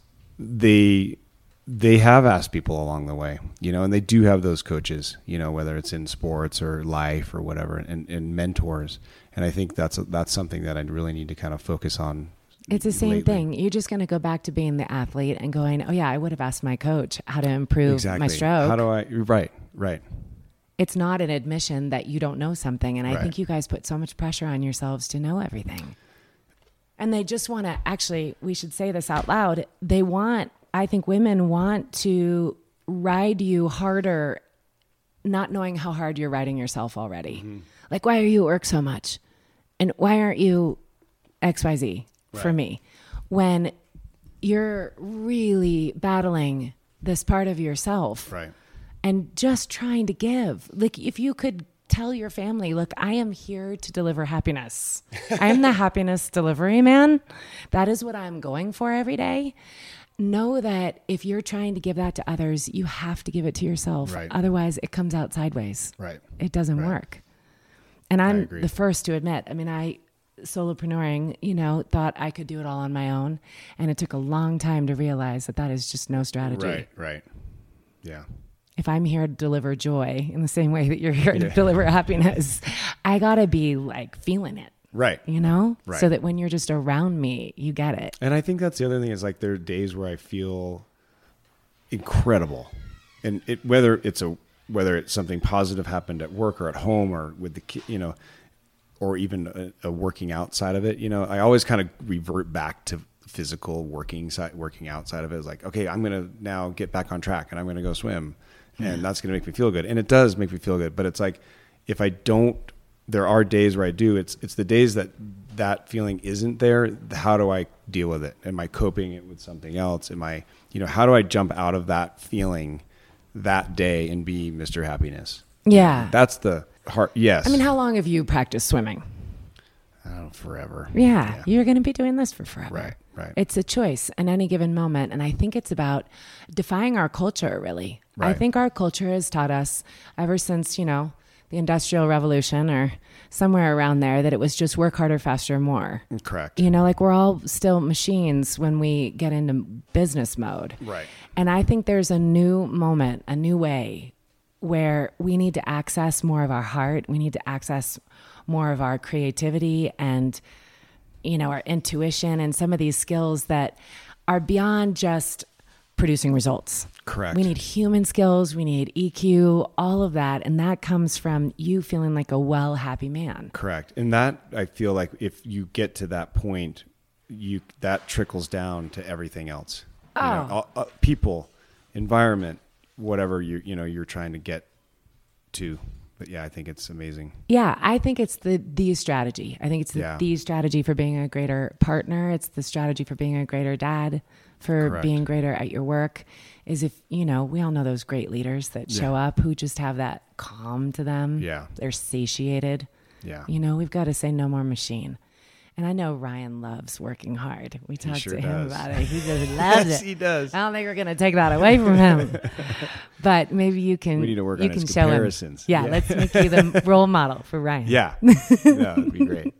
they they have asked people along the way, you know, and they do have those coaches, you know, whether it's in sports or life or whatever, and, and mentors. And I think that's that's something that I really need to kind of focus on. It's the same lately. thing. You're just going to go back to being the athlete and going, oh, yeah, I would have asked my coach how to improve Exactly. my stroke. How do I? Right. Right. It's not an admission that you don't know something. And I Right. think you guys put so much pressure on yourselves to know everything. And they just want to, actually, we should say this out loud. They want, I think women want to ride you harder, not knowing how hard you're riding yourself already. Mm-hmm. Like, why are you at work so much? And why aren't you X Y Z for Right. me? When you're really battling this part of yourself Right. and just trying to give. Like, if you could tell your family, look, I am here to deliver happiness. I am the happiness delivery man. That is what I'm going for every day. Know that if you're trying to give that to others, you have to give it to yourself. Right. Otherwise, it comes out sideways. Right. It doesn't Right. work. And I'm agree. the first to admit, I mean, I solopreneuring, you know, thought I could do it all on my own. And it took a long time to realize that that is just no strategy. Right. Right. Yeah. If I'm here to deliver joy in the same way that you're here to Yeah. deliver happiness, I gotta be like feeling it, Right. you know, Right. so that when you're just around me, you get it. And I think that's the other thing is like there are days where I feel incredible, and it whether it's a whether it's something positive happened at work or at home or with the ki- you know, or even a, a working out side of it. You know, I always kind of revert back to physical working side, working out side of it. It's like, okay, I'm gonna now get back on track and I'm gonna go swim, and that's gonna make me feel good, and it does make me feel good. But it's like if I don't. There are days where I do. It's it's the days that that feeling isn't there. How do I deal with it? Am I coping it with something else? Am I, you know, how do I jump out of that feeling that day and be Mister Happiness? Yeah. That's the heart. Yes. I mean, how long have you practiced swimming? I don't know, forever. Yeah, Yeah. you're going to be doing this for forever. Right, right. It's a choice in any given moment. And I think it's about defying our culture, really. I Right. think our culture has taught us ever since, you know, the Industrial Revolution or somewhere around there that it was just work harder, faster, more. Correct. You know, like we're all still machines when we get into business mode. Right. And I think there's a new moment, a new way where we need to access more of our heart. We need to access more of our creativity and, you know, our intuition and some of these skills that are beyond just producing results. Correct. We need human skills. We need E Q, all of that. And that comes from you feeling like a well, happy man. Correct. And that, I feel like if you get to that point, you that trickles down to everything else. You know, Oh. all- uh, people, environment, whatever you you know you're trying to get to. But yeah, I think it's amazing. Yeah, I think it's the the strategy. I think it's the, Yeah. the strategy for being a greater partner. It's the strategy for being a greater dad, for Correct. being greater at your work. Is if, you know, we all know those great leaders that show Yeah. up who just have that calm to them. Yeah. They're satiated. Yeah. You know, we've got to say no more machine. And I know Ryan loves working hard. We talked sure to him does. about it. He just loves Yes, it. he does. I don't think we're going to take that away from him. But maybe you can. We need to work you on can his show him. comparisons. Yeah, Yeah. let's make you the role model for Ryan. Yeah. That would be great.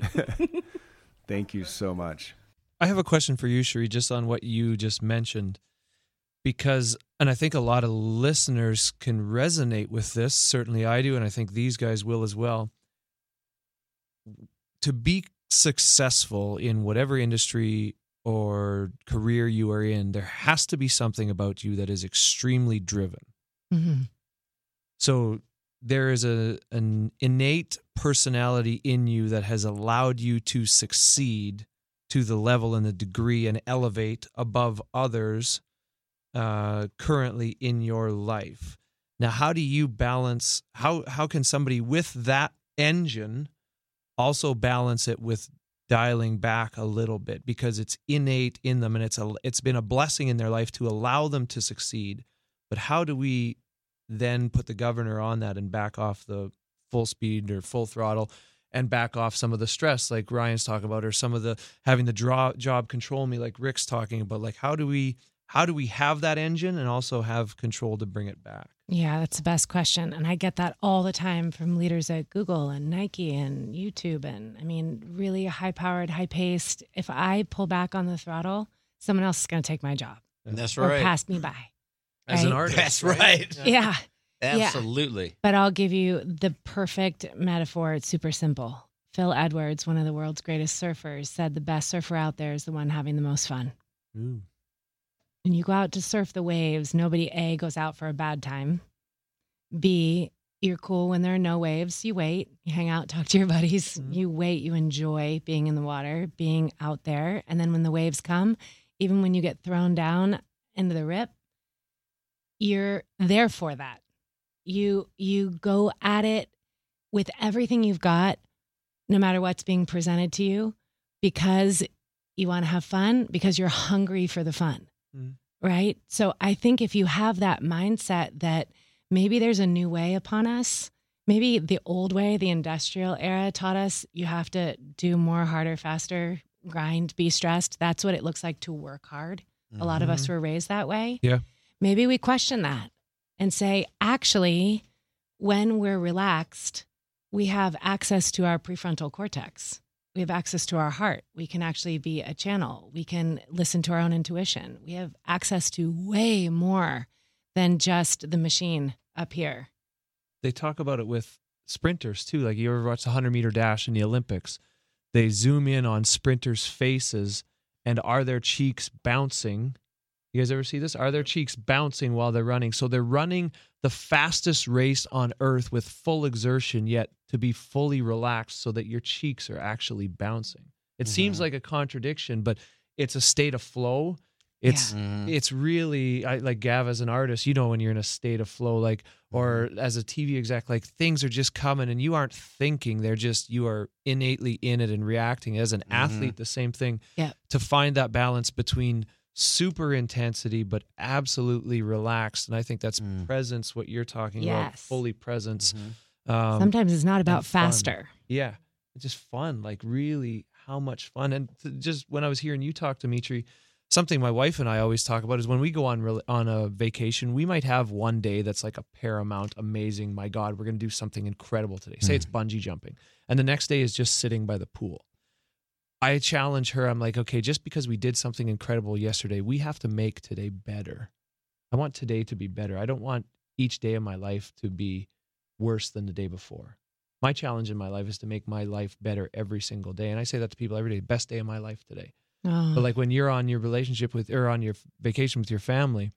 Thank you so much. I have a question for you, Cherie, just on what you just mentioned, because, and I think a lot of listeners can resonate with this. Certainly I do, and I think these guys will as well. To be successful in whatever industry or career you are in, there has to be something about you that is extremely driven. Mm-hmm. So there is a an innate personality in you that has allowed you to succeed to the level and the degree and elevate above others uh, currently in your life. Now, how do you balance, how, how can somebody with that engine also balance it with dialing back a little bit, because it's innate in them and it's a, it's been a blessing in their life to allow them to succeed. But how do we then put the governor on that and back off the full speed or full throttle and back off some of the stress like Ryan's talking about, or some of the having the draw, job control me like Rick's talking about? Like, how do we how do we have that engine and also have control to bring it back? Yeah, that's the best question. And I get that all the time from leaders at Google and Nike and YouTube. And I mean, really high powered, high paced. If I pull back on the throttle, someone else is going to take my job. And that's or right. pass me by. As an right? artist. That's right. Yeah. Absolutely. Yeah. But I'll give you the perfect metaphor. It's super simple. Phil Edwards, one of the world's greatest surfers, said the best surfer out there is the one having the most fun. Ooh. When you go out to surf the waves, nobody A, goes out for a bad time. B, you're cool when there are no waves. You wait, you hang out, talk to your buddies. Mm-hmm. You wait, you enjoy being in the water, being out there. And then when the waves come, even when you get thrown down into the rip, you're there for that. You you go at it with everything you've got, no matter what's being presented to you, because you want to have fun, because you're hungry for the fun. Mm. Right? So I think if you have that mindset that maybe there's a new way upon us, maybe the old way, the industrial era taught us you have to do more, harder, faster, grind, be stressed. That's what it looks like to work hard. Mm-hmm. A lot of us were raised that way. Yeah. Maybe we question that and say, actually, when we're relaxed, we have access to our prefrontal cortex. We have access to our heart. We can actually be a channel. We can listen to our own intuition. We have access to way more than just the machine up here. They talk about it with sprinters too. Like, you ever watch the hundred meter dash in the Olympics? They zoom in on sprinters' faces, and are their cheeks bouncing? You guys ever see this? Are their cheeks bouncing while they're running? So they're running the fastest race on earth with full exertion, yet to be fully relaxed so that your cheeks are actually bouncing. It mm-hmm. seems like a contradiction, but it's a state of flow. It's yeah. mm-hmm. it's really, I, like Gav, as an artist, you know, when you're in a state of flow, like, or as a T V exec, like, things are just coming and you aren't thinking. They're just, you are innately in it and reacting. As an mm-hmm. athlete, the same thing. Yeah. To find that balance between super intensity but absolutely relaxed, and I think that's mm. presence, what you're talking yes. about, fully presence. Mm-hmm. Um, Sometimes it's not about faster. Yeah, it's just fun, like really how much fun. And th- just when I was hearing you talk, Dimitri, something my wife and I always talk about is when we go on re- on a vacation, we might have one day that's like a paramount, amazing, my God, we're going to do something incredible today. Say mm. it's bungee jumping, and the next day is just sitting by the pool. I challenge her. I'm like, okay, just because we did something incredible yesterday, we have to make today better. I want today to be better. I don't want each day of my life to be worse than the day before. My challenge in my life is to make my life better every single day. And I say that to people every day, best day of my life today. Oh. But like when you're on your relationship with, or on your vacation with your family,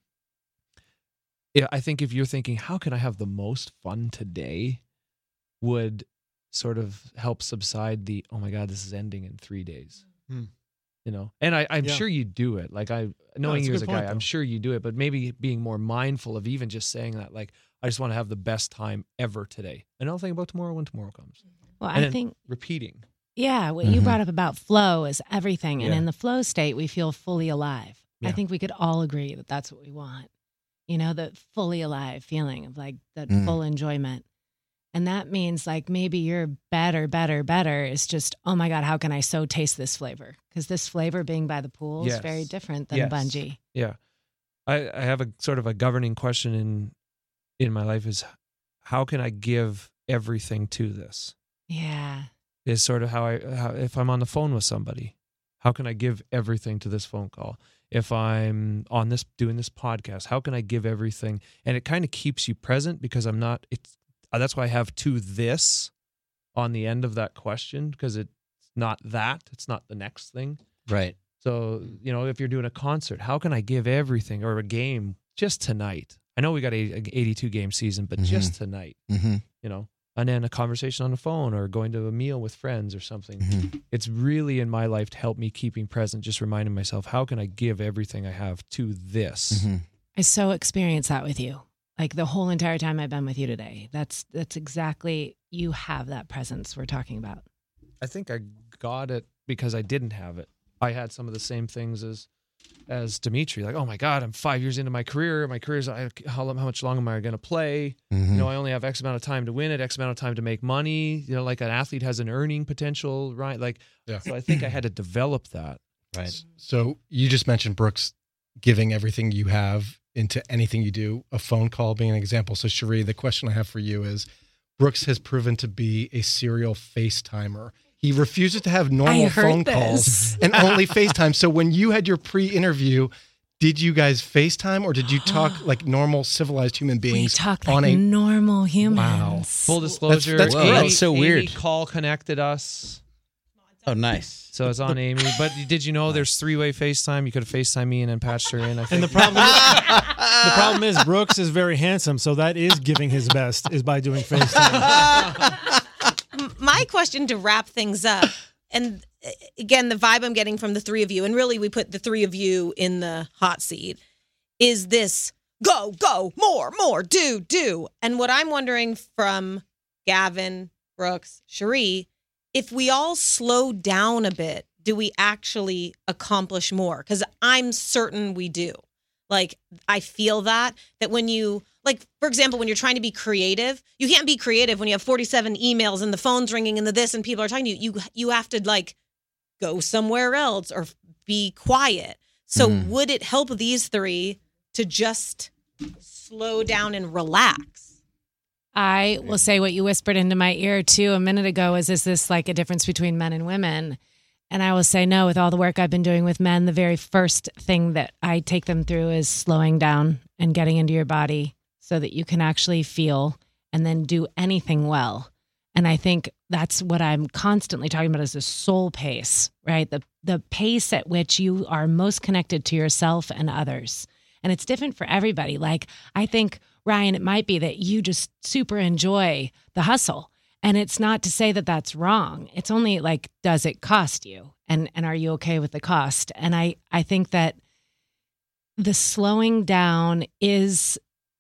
I think if you're thinking, how can I have the most fun today, would sort of help subside the, oh my God, this is ending in three days. Hmm. You know, and I, I'm Yeah. sure you do it. Like, I, knowing that's a you as a good guy, point, I'm though. sure you do it, but maybe being more mindful of even just saying that, like, I just want to have the best time ever today. And I'll think about tomorrow when tomorrow comes. Well, And I then think, repeating. yeah, what you Mhm. brought up about flow is everything. And Yeah. in the flow state, we feel fully alive. I Yeah. think we could all agree that that's what we want. You know, the fully alive feeling of like that Mm. full enjoyment. And that means like maybe your better, better, better is just, oh my God, how can I so taste this flavor? Because this flavor being by the pool Yes. is very different than Yes. bungee. Yeah. I, I have a sort of a governing question in in my life is, how can I give everything to this? Yeah. Is sort of how I, how, if I'm on the phone with somebody, how can I give everything to this phone call? If I'm on this, doing this podcast, how can I give everything? And it kind of keeps you present because I'm not, it's, that's why I have to this on the end of that question, because it's not that, it's not the next thing. Right. So, you know, if you're doing a concert, how can I give everything, or a game just tonight? I know we got a eighty-two game season, but Mhm. just tonight, Mm-hmm. you know, and then a conversation on the phone or going to a meal with friends or something. Mm-hmm. It's really in my life to help me keeping present, just reminding myself, how can I give everything I have to this? Mm-hmm. I so experience that with you. Like the whole entire time I've been with you today. That's that's exactly, you have that presence we're talking about. I think I got it because I didn't have it. I had some of the same things as as Dimitri. Like, oh my God, I'm five years into my career. My career's, I, how, how much longer am I going to play? Mm-hmm. You know, I only have X amount of time to win it, X amount of time to make money. You know, like an athlete has an earning potential, right? Like, Yeah. so I think I had to develop that. Right. So you just mentioned Brooks giving everything you have into anything you do, a phone call being an example. So Cherie, the question I have for you is, Brooks has proven to be a serial FaceTimer. He refuses to have normal I heard phone this. calls and only FaceTime. So when you had your pre-interview, did you guys FaceTime or did you talk like normal civilized human We beings talk on like a normal humans. Wow. Full disclosure, that's Amy, great. That's so Amy weird. call connected us. Oh, nice. So it's on Amy. But did you know there's three-way FaceTime? You could have FaceTime me and then patched her in. I think. And the problem, is, the problem is Brooks is very handsome, so that is giving his best is by doing FaceTime. My question to wrap things up, and uh, again, the vibe I'm getting from the three of you, and really we put the three of you in the hot seat, is this go, go, more, more, do, do. And what I'm wondering from Gavin, Brooks, Cherie, if we all slow down a bit, do we actually accomplish more? Because I'm certain we do. Like, I feel that, that when you, like, for example, when you're trying to be creative, you can't be creative when you have forty-seven emails and the phone's ringing and the this and people are talking to you. You, you have to, like, go somewhere else or be quiet. So Mm. would it help these three to just slow down and relax? I will say what you whispered into my ear too a minute ago is, is this like a difference between men and women? And I will say no, with all the work I've been doing with men, the very first thing that I take them through is slowing down and getting into your body so that you can actually feel and then do anything well. And I think that's what I'm constantly talking about is the soul pace, right? The the pace at which you are most connected to yourself and others. And it's different for everybody. Like, I think, Ryan, it might be that you just super enjoy the hustle. And it's not to say that that's wrong. It's only like, does it cost you? And and are you okay with the cost? And I, I think that the slowing down is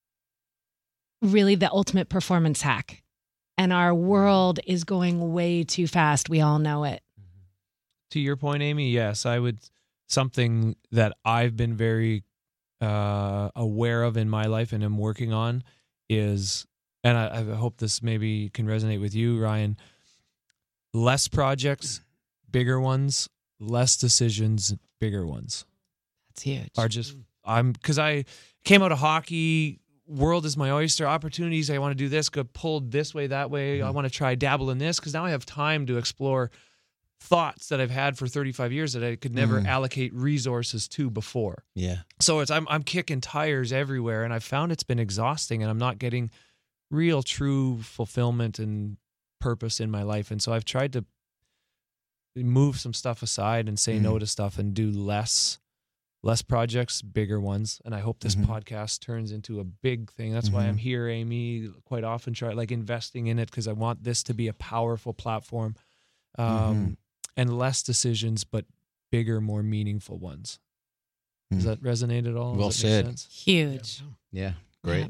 really the ultimate performance hack. And our world is going way too fast. We all know it. To your point, Amy, yes, I would. Something that I've been very uh, aware of in my life and am working on is, and I, I hope this maybe can resonate with you, Ryan, less projects, bigger ones, less decisions, bigger ones. That's huge. Are just, I'm, because I came out of hockey, world is my oyster, opportunities, I want to do this, go pulled this way, that way, I want to try dabble in this, because now I have time to explore thoughts that I've had for thirty-five years that I could never Mm. allocate resources to before. Yeah. So it's I'm I'm kicking tires everywhere, and I've found it's been exhausting, and I'm not getting real, true fulfillment and purpose in my life. And so I've tried to move some stuff aside and say Mhm. no to stuff and do less, less projects, bigger ones. And I hope this Mhm. podcast turns into a big thing. That's why I'm here, Amy. Quite often try like investing in it because I want this to be a powerful platform. Um, Mhm. And less decisions, but bigger, more meaningful ones. Does Mm. that resonate at all? Well Does that make said. sense? Huge. Yeah. Great.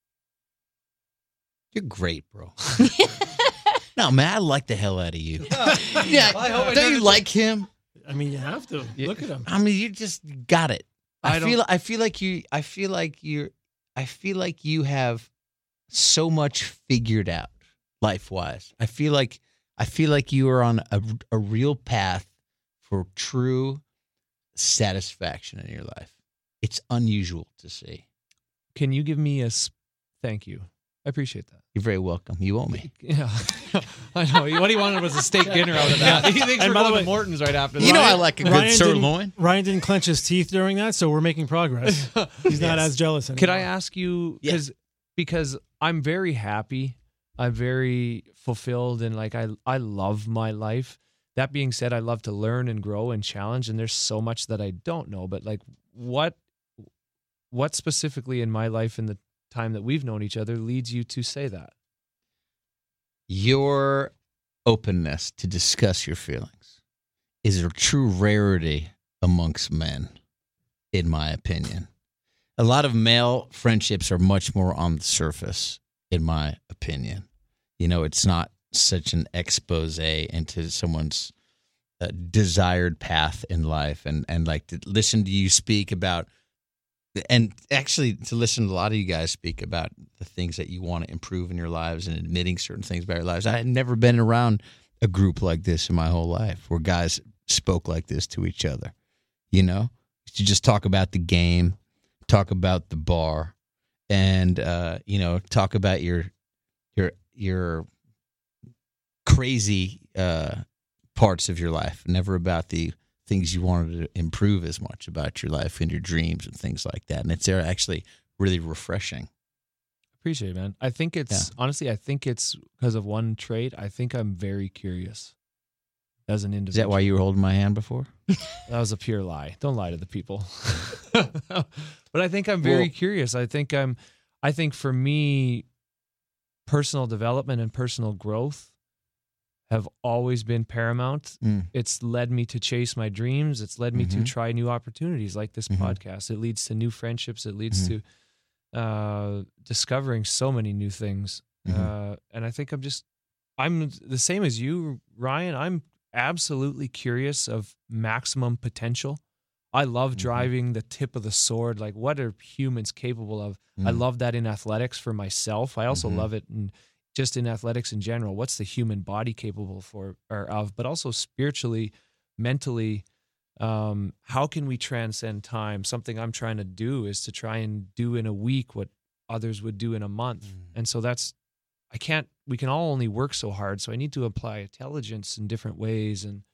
You're great, bro. No, man, I like the hell out of you. Yeah. I hope I Don't you never- like him? I mean, you have to Yeah. look at him. I mean, you just got it. I, I don't- feel. I feel like you. I feel like you're. I feel like you have so much figured out life wise. I feel like. I feel like you are on a, a real path for true satisfaction in your life. It's unusual to see. Can you give me a s- thank you? I appreciate that. You're very welcome. You owe me. Yeah, I know. What he wanted was a steak dinner out of that. He thinks And we're by the going way- to Morton's right after You that. know I like a good Ryan didn't- sirloin. Ryan didn't clench his teeth during that, so we're making progress. He's not Yes. as jealous anymore. Could I ask you Yeah. because because I'm very happy, I'm very fulfilled, and like I I love my life. That being said, I love to learn and grow and challenge, and there's so much that I don't know. But like, what what specifically in my life in the time that we've known each other leads you to say that? your openness to discuss your feelings is a true rarity amongst men, in my opinion. A lot of male friendships are much more on the surface, in my opinion. You know, it's not such an expose into someone's uh, desired path in life, and, and like to listen to you speak about, and actually to listen to a lot of you guys speak about the things that you want to improve in your lives and admitting certain things about your lives. I had never been around a group like this in my whole life where guys spoke like this to each other. You know, you just talk about the game, talk about the bar, and uh, you know, talk about your your your crazy uh, parts of your life. Never about the things you wanted to improve as much about your life and your dreams and things like that. And it's actually really refreshing. Appreciate it, man. I think it's yeah. honestly, I think it's because of one trait. I think I'm very curious as an individual. Is that why you were holding my hand before? That was a pure lie. Don't lie to the people. But I think I'm very well, curious. I think I'm, I think for me, personal development and personal growth have always been paramount. Mm. It's led me to chase my dreams. It's led me mm-hmm. to try new opportunities like this mm-hmm. podcast. It leads to new friendships. It leads mm-hmm. to uh, discovering so many new things. Mm-hmm. Uh, and I think I'm just, I'm the same as you, Ryan. I'm absolutely curious of maximum potential. I love mm-hmm. driving the tip of the sword. Like, what are humans capable of? Mm-hmm. I love that in athletics for myself. I also mm-hmm. love it in just in athletics in general. What's the human body capable for or of? But also spiritually, mentally, um, how can we transcend time? Something I'm trying to do is to try and do in a week what others would do in a month. Mm-hmm. And so that's, I can't, we can all only work so hard. So I need to apply intelligence in different ways. And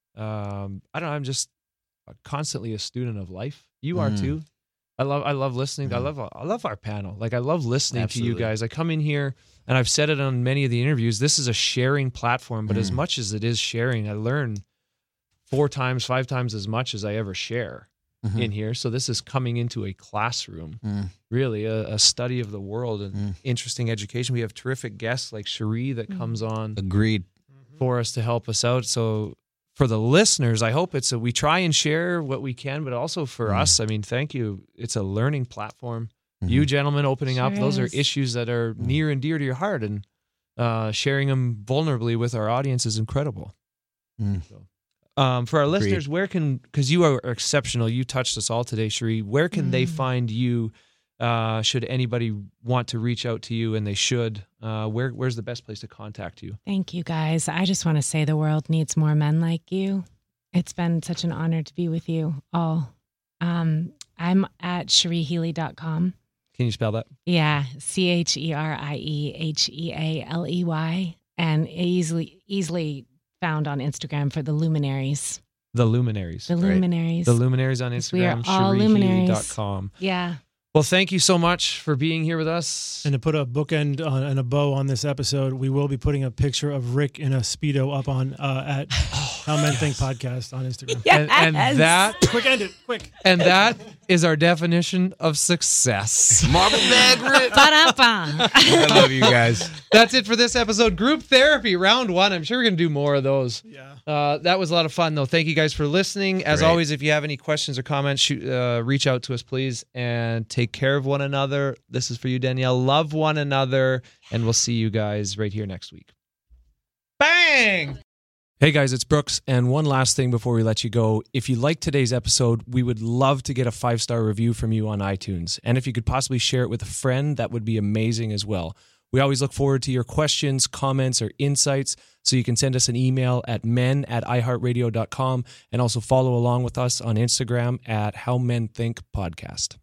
um, I don't know, I'm just constantly a student of life. You mm. are too. I love, I love listening. Mm. I love, I love our panel. Like I love listening Absolutely. to you guys. I come in here and I've said it on many of the interviews. This is a sharing platform, but mm. as much as it is sharing, I learn four times, five times as much as I ever share mm-hmm. in here. So this is coming into a classroom, mm. really a, a study of the world and mm. interesting education. We have terrific guests like Cherie that mm. comes on. Agreed. For us to help us out. So for the listeners, I hope it's a, we try and share what we can, but also for mm. us, I mean, thank you. It's a learning platform. Mm-hmm. You gentlemen opening sure up, those are issues that are mm. near and dear to your heart, and uh, sharing them vulnerably with our audience is incredible. Mm. So, um, for our Agreed. listeners, where can, because you are exceptional, you touched us all today, Cherie, where can mm. they find you? Uh, should anybody want to reach out to you, and they should, uh, where where's the best place to contact you? Thank you, guys. I just want to say the world needs more men like you. It's been such an honor to be with you all. Um, I'm at cherie healy dot com. Can you spell that? Yeah, C H E R I E H E A L E Y, and easily easily found on Instagram for the Luminaries. The Luminaries. The Luminaries. Right. The Luminaries on Instagram. We are all luminaries. cherie healy dot com. Yeah. Well, thank you so much for being here with us. And to put a bookend on, and a bow on this episode, we will be putting a picture of Rick in a Speedo up on uh, at oh, How Men yes. Think podcast on Instagram. Yes. And, and that quick end it quick. And that is our definition of success. Marble bag Rick. I love you guys. That's it for this episode. Group therapy, round one. I'm sure we're going to do more of those. Yeah. Uh, that was a lot of fun, though. Thank you guys for listening. As Great. always, if you have any questions or comments, shoot, uh, reach out to us, please. And take care of one another. This is for you, Danielle. Love one another. And we'll see you guys right here next week. Bang! Hey guys, it's Brooks. And one last thing before we let you go. If you liked today's episode, we would love to get a five-star review from you on iTunes. And if you could possibly share it with a friend, that would be amazing as well. We always look forward to your questions, comments, or insights. So you can send us an email at men at i heart radio dot com and also follow along with us on Instagram at How Men Think Podcast.